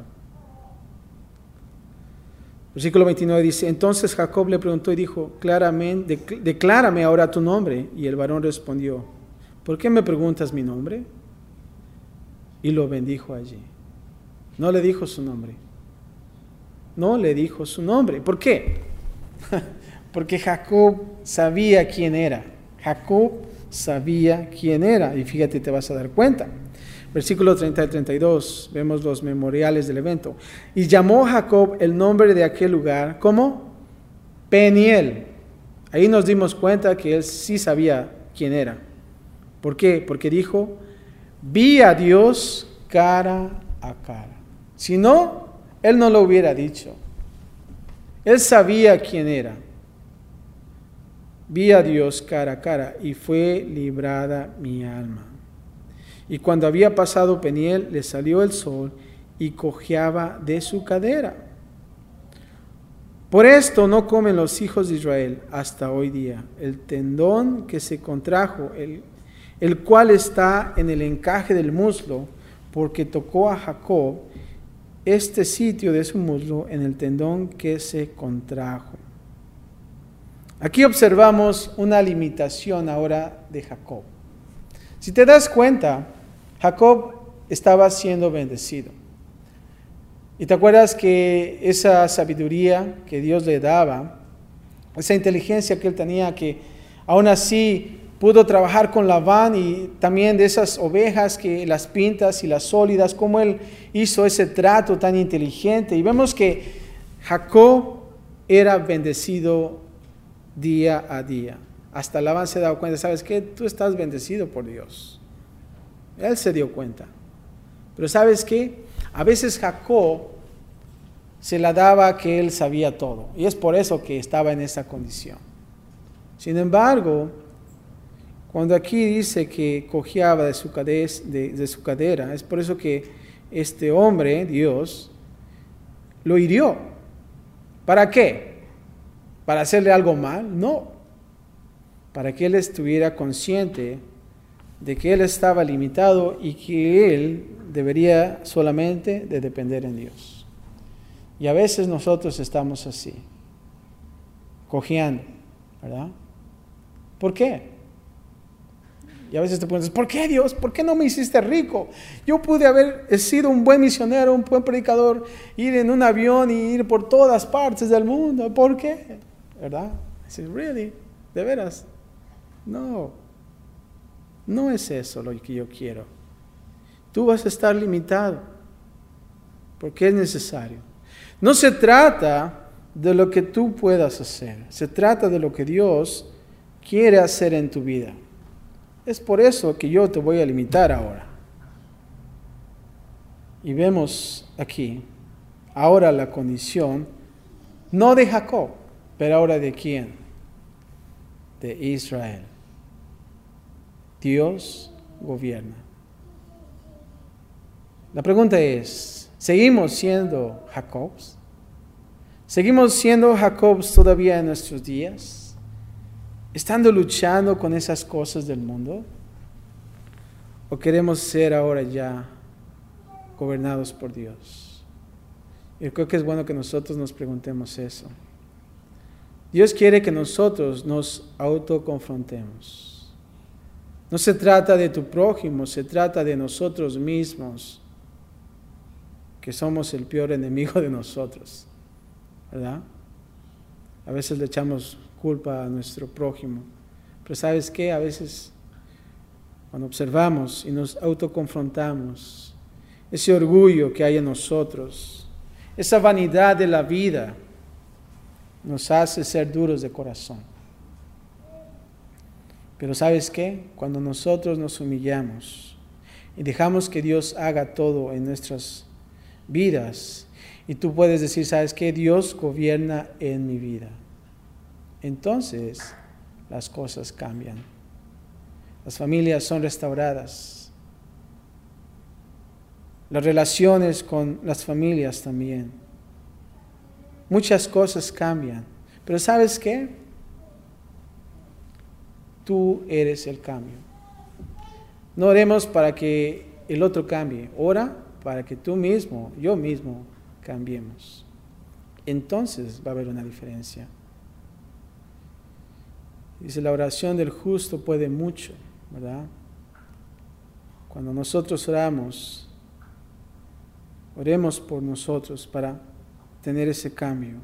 Speaker 1: Versículo 29 dice, entonces Jacob le preguntó y dijo, claramente, declárame ahora tu nombre. Y el varón respondió, ¿por qué me preguntas mi nombre? Y lo bendijo allí. No le dijo su nombre. No le dijo su nombre. ¿Por qué? Porque Jacob sabía quién era. Jacob sabía quién era. Y fíjate, te vas a dar cuenta. Versículo 30 y 32, vemos los memoriales del evento. Y llamó Jacob el nombre de aquel lugar, ¿cómo? Peniel. Ahí nos dimos cuenta que él sí sabía quién era. ¿Por qué? Porque dijo, vi a Dios cara a cara. Si no, él no lo hubiera dicho. Él sabía quién era. Vi a Dios cara a cara y fue librada mi alma. Y cuando había pasado Peniel, le salió el sol y cojeaba de su cadera. Por esto no comen los hijos de Israel hasta hoy día. El tendón que se contrajo, el cual está en el encaje del muslo, porque tocó a Jacob este sitio de su muslo en el tendón que se contrajo. Aquí observamos una limitación ahora de Jacob. Si te das cuenta, Jacob estaba siendo bendecido. Y te acuerdas que esa sabiduría que Dios le daba, esa inteligencia que él tenía, que aún así pudo trabajar con Labán y también de esas ovejas, que las pintas y las sólidas, cómo él hizo ese trato tan inteligente. Y vemos que Jacob era bendecido día a día. Hasta Labán se daba cuenta, ¿sabes qué? Tú estás bendecido por Dios. Él se dio cuenta. Pero ¿sabes qué? A veces Jacob se la daba que él sabía todo. Y es por eso que estaba en esa condición. Sin embargo, cuando aquí dice que cojeaba de su cadera, es por eso que este hombre, Dios, lo hirió. ¿Para qué? ¿Para hacerle algo mal? No. Para que él estuviera consciente de que él estaba limitado y que él debería solamente de depender en Dios. Y a veces nosotros estamos así, cojeando, ¿verdad? ¿Por qué? Y a veces te preguntas, ¿por qué, Dios? ¿Por qué no me hiciste rico? Yo pude haber sido un buen misionero, un buen predicador, ir en un avión y ir por todas partes del mundo. ¿Por qué? ¿Verdad? Dices, ¿really? ¿De veras? No. No es eso lo que yo quiero. Tú vas a estar limitado porque es necesario. No se trata de lo que tú puedas hacer. Se trata de lo que Dios quiere hacer en tu vida. Es por eso que yo te voy a limitar ahora. Y vemos aquí, ahora la condición, no de Jacob, pero ahora de quién? De Israel. Dios gobierna. La pregunta es, ¿seguimos siendo Jacobs? ¿Seguimos siendo Jacobs todavía en nuestros días? ¿Estando luchando con esas cosas del mundo? ¿O queremos ser ahora ya gobernados por Dios? Yo creo que es bueno que nosotros nos preguntemos eso. Dios quiere que nosotros nos autoconfrontemos. No se trata de tu prójimo, se trata de nosotros mismos, que somos el peor enemigo de nosotros, ¿verdad? A veces le echamos culpa a nuestro prójimo, pero ¿sabes qué? A veces cuando observamos y nos autoconfrontamos, ese orgullo que hay en nosotros, esa vanidad de la vida, nos hace ser duros de corazón. Pero ¿sabes qué? Cuando nosotros nos humillamos y dejamos que Dios haga todo en nuestras vidas, y tú puedes decir, ¿sabes qué? Dios gobierna en mi vida. Entonces, las cosas cambian. Las familias son restauradas. Las relaciones con las familias también. Muchas cosas cambian. Pero ¿sabes qué? Tú eres el cambio. No oremos para que el otro cambie. Ora para que tú mismo, yo mismo, cambiemos. Entonces va a haber una diferencia. Dice, la oración del justo puede mucho, ¿verdad? Cuando nosotros oramos, oremos por nosotros para tener ese cambio.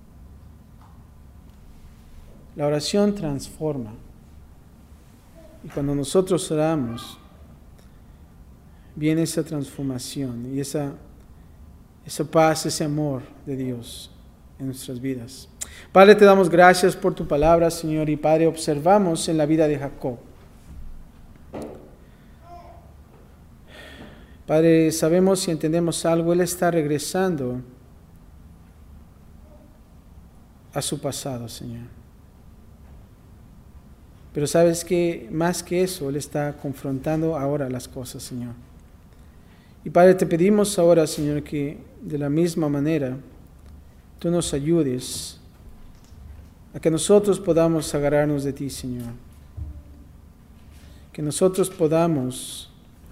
Speaker 1: La oración transforma. Y cuando nosotros oramos, viene esa transformación y esa paz, ese amor de Dios en nuestras vidas. Padre, te damos gracias por tu palabra, Señor, y Padre, observamos en la vida de Jacob. Padre, sabemos y entendemos algo, él está regresando a su pasado, Señor. Pero sabes que más que eso, él está confrontando ahora las cosas, Señor. Y Padre, te pedimos ahora, Señor, que de la misma manera tú nos ayudes a que nosotros podamos agarrarnos de ti, Señor. Que nosotros podamos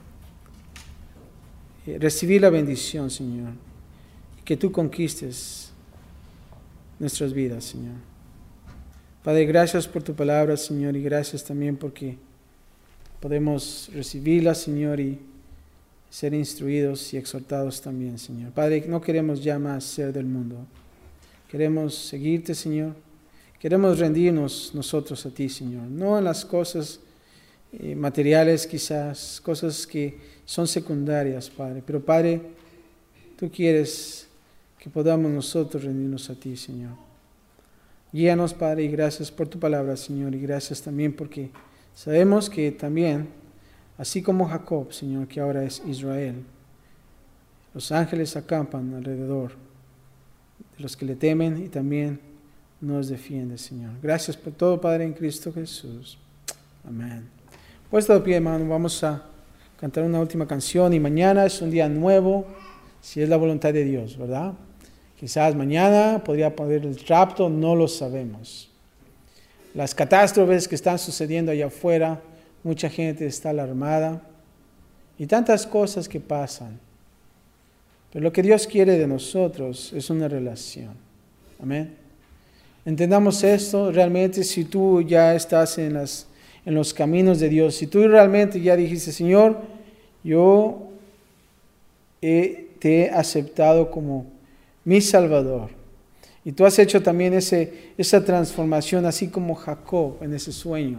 Speaker 1: recibir la bendición, Señor. Y que tú conquistes nuestras vidas, Señor. Padre, gracias por tu palabra, Señor, y gracias también porque podemos recibirla, Señor, y ser instruidos y exhortados también, Señor. Padre, no queremos ya más ser del mundo. Queremos seguirte, Señor. Queremos rendirnos nosotros a ti, Señor. No en las cosas materiales quizás, cosas que son secundarias, Padre. Pero, Padre, tú quieres que podamos nosotros rendirnos a ti, Señor. Guíanos, Padre, y gracias por tu palabra, Señor. Y gracias también porque sabemos que también, así como Jacob, Señor, que ahora es Israel, los ángeles acampan alrededor de los que le temen y también nos defiende, Señor. Gracias por todo, Padre, en Cristo Jesús. Amén. Puesto de pie, hermano, vamos a cantar una última canción y mañana es un día nuevo, si es la voluntad de Dios, ¿verdad? Quizás mañana podría poner el rapto, no lo sabemos. Las catástrofes que están sucediendo allá afuera, mucha gente está alarmada y tantas cosas que pasan. Pero lo que Dios quiere de nosotros es una relación. Amén. Entendamos esto, realmente si tú ya estás en los caminos de Dios, si tú realmente ya dijiste, Señor, yo te he aceptado como mi Salvador. Y tú has hecho también esa transformación, así como Jacob en ese sueño.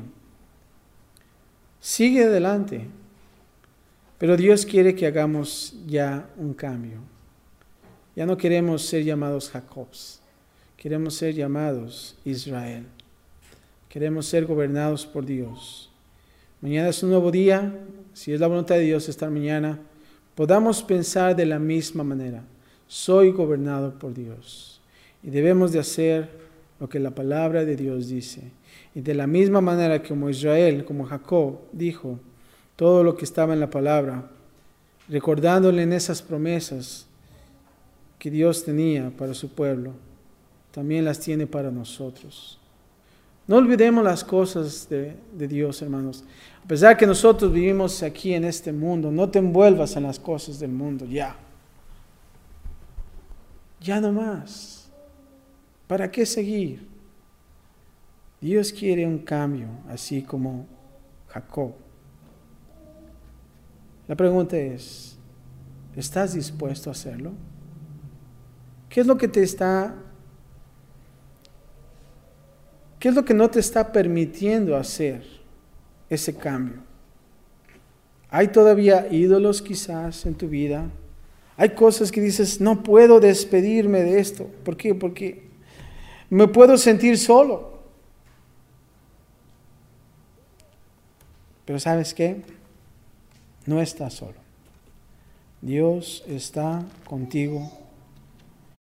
Speaker 1: Sigue adelante. Pero Dios quiere que hagamos ya un cambio. Ya no queremos ser llamados Jacobs. Queremos ser llamados Israel. Queremos ser gobernados por Dios. Mañana es un nuevo día. Si es la voluntad de Dios estar mañana, podamos pensar de la misma manera. Soy gobernado por Dios. Y debemos de hacer lo que la palabra de Dios dice. Y de la misma manera como Israel, como Jacob, dijo todo lo que estaba en la palabra, recordándole en esas promesas que Dios tenía para su pueblo, también las tiene para nosotros. No olvidemos las cosas de Dios, hermanos. A pesar que nosotros vivimos aquí en este mundo, no te envuelvas en las cosas del mundo, ya. Ya no más. ¿Para qué seguir? Dios quiere un cambio, así como Jacob. La pregunta es, ¿estás dispuesto a hacerlo? ¿Qué es lo que no te está permitiendo hacer ese cambio? ¿Hay todavía ídolos quizás en tu vida? Hay cosas que dices, no puedo despedirme de esto. ¿Por qué? Porque me puedo sentir solo. Pero ¿sabes qué? No estás solo. Dios está contigo